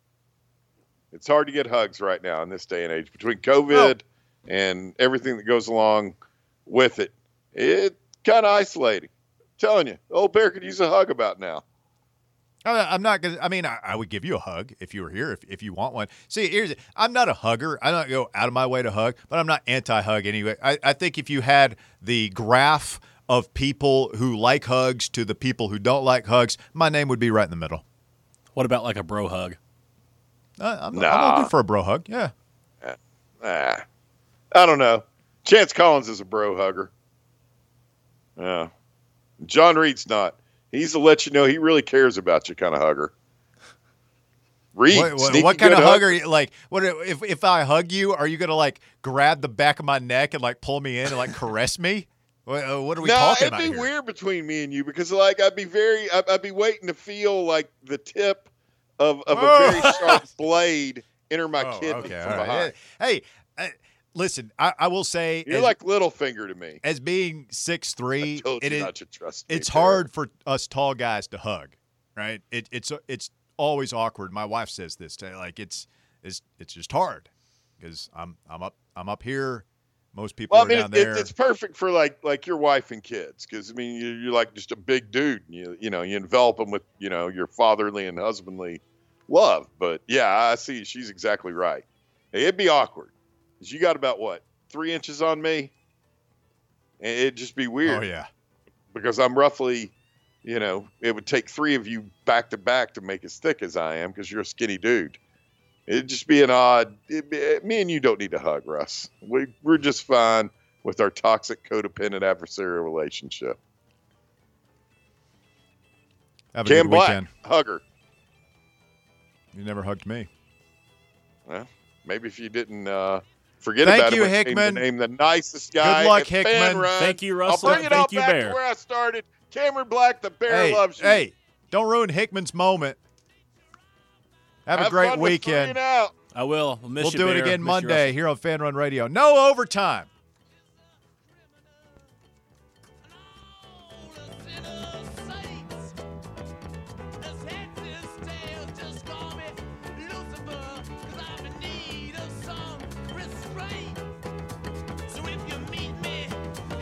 [SPEAKER 5] It's hard to get hugs right now in this day and age between COVID and everything that goes along with it. It's kind of isolating. I'm telling you, old Bear could use a hug about now.
[SPEAKER 3] I- I'm not gonna. I mean, I, I would give you a hug if you were here, if, if you want one. See, here's it. I'm not a hugger. I don't go out of my way to hug, but I'm not anti-hug anyway. I, I think if you had the graph of people who like hugs to the people who don't like hugs, my name would be right in the middle.
[SPEAKER 4] What about like a bro hug?
[SPEAKER 3] Uh, I'm, I'm
[SPEAKER 5] Nah.
[SPEAKER 3] all good for a bro hug. Yeah.
[SPEAKER 5] Ah, I don't know. Chance Collins is a bro hugger. Yeah. John Reed's not. He's to let you know he really cares about you kind of hugger. Reed,
[SPEAKER 3] What, what,
[SPEAKER 5] sneaky
[SPEAKER 3] what kind
[SPEAKER 5] good
[SPEAKER 3] of hug
[SPEAKER 5] hugger.
[SPEAKER 3] are you like? What if if I hug you? Are you gonna like grab the back of my neck and like pull me in and like caress me? What, uh, what are we
[SPEAKER 5] no,
[SPEAKER 3] talking
[SPEAKER 5] it'd
[SPEAKER 3] about
[SPEAKER 5] be
[SPEAKER 3] here?
[SPEAKER 5] weird between me and you because, like, I'd be very, I'd, I'd be waiting to feel like the tip of, of
[SPEAKER 3] Oh.
[SPEAKER 5] a very sharp blade enter my
[SPEAKER 3] Oh,
[SPEAKER 5] kidney
[SPEAKER 3] okay,
[SPEAKER 5] from
[SPEAKER 3] all right.
[SPEAKER 5] behind.
[SPEAKER 3] Hey, uh, listen, I, I will say,
[SPEAKER 5] You're
[SPEAKER 3] as,
[SPEAKER 5] like Littlefinger to me.
[SPEAKER 3] as being six
[SPEAKER 5] I
[SPEAKER 3] three,
[SPEAKER 5] told
[SPEAKER 3] it
[SPEAKER 5] you
[SPEAKER 3] is
[SPEAKER 5] not to trust me.
[SPEAKER 3] it's
[SPEAKER 5] Tara.
[SPEAKER 3] hard for us tall guys to hug, right? It, it's it's always awkward. My wife says this, to, like it's it's it's just hard because I'm I'm up I'm up here. Most people
[SPEAKER 5] Well, I
[SPEAKER 3] are
[SPEAKER 5] mean,
[SPEAKER 3] down
[SPEAKER 5] it,
[SPEAKER 3] there.
[SPEAKER 5] it, it's perfect for like like your wife and kids because I mean you're, you're like just a big dude. You you know you envelop them with you know your fatherly and husbandly love. But yeah, I see she's exactly right. Hey, it'd be awkward because you got about what three inches on me, and it'd just be weird.
[SPEAKER 3] Oh yeah.
[SPEAKER 5] Because I'm roughly, you know, it would take three of you back to back to make as thick as I am because you're a skinny dude. It'd just be an odd. It'd be, me and you don't need to hug, Russ. We we're just fine with our toxic, codependent adversarial relationship.
[SPEAKER 3] Have a
[SPEAKER 5] Cam
[SPEAKER 3] good
[SPEAKER 5] Black,
[SPEAKER 3] weekend.
[SPEAKER 5] hugger.
[SPEAKER 3] You never hugged me.
[SPEAKER 5] Well, maybe if you didn't uh, Forget
[SPEAKER 3] Thank
[SPEAKER 5] about
[SPEAKER 3] you,
[SPEAKER 5] him. I came to
[SPEAKER 3] Hickman.
[SPEAKER 5] name the nicest guy.
[SPEAKER 3] Good luck,
[SPEAKER 5] at
[SPEAKER 3] Hickman.
[SPEAKER 5] Fan Run.
[SPEAKER 4] Thank you, Russell.
[SPEAKER 5] I'll bring it
[SPEAKER 4] Thank
[SPEAKER 5] all
[SPEAKER 4] you,
[SPEAKER 5] back
[SPEAKER 4] Bear.
[SPEAKER 5] to where I started. Cameron Black, the Bear
[SPEAKER 3] Hey,
[SPEAKER 5] loves you.
[SPEAKER 3] hey, don't ruin Hickman's moment. Have,
[SPEAKER 5] Have
[SPEAKER 3] a great
[SPEAKER 5] fun with three
[SPEAKER 3] weekend.
[SPEAKER 5] and out.
[SPEAKER 4] I will. We'll miss
[SPEAKER 3] We'll
[SPEAKER 4] you,
[SPEAKER 3] do it
[SPEAKER 4] Bear.
[SPEAKER 3] again
[SPEAKER 4] Miss you,
[SPEAKER 3] Monday
[SPEAKER 4] Russell.
[SPEAKER 3] here on Fan Run Radio. No overtime.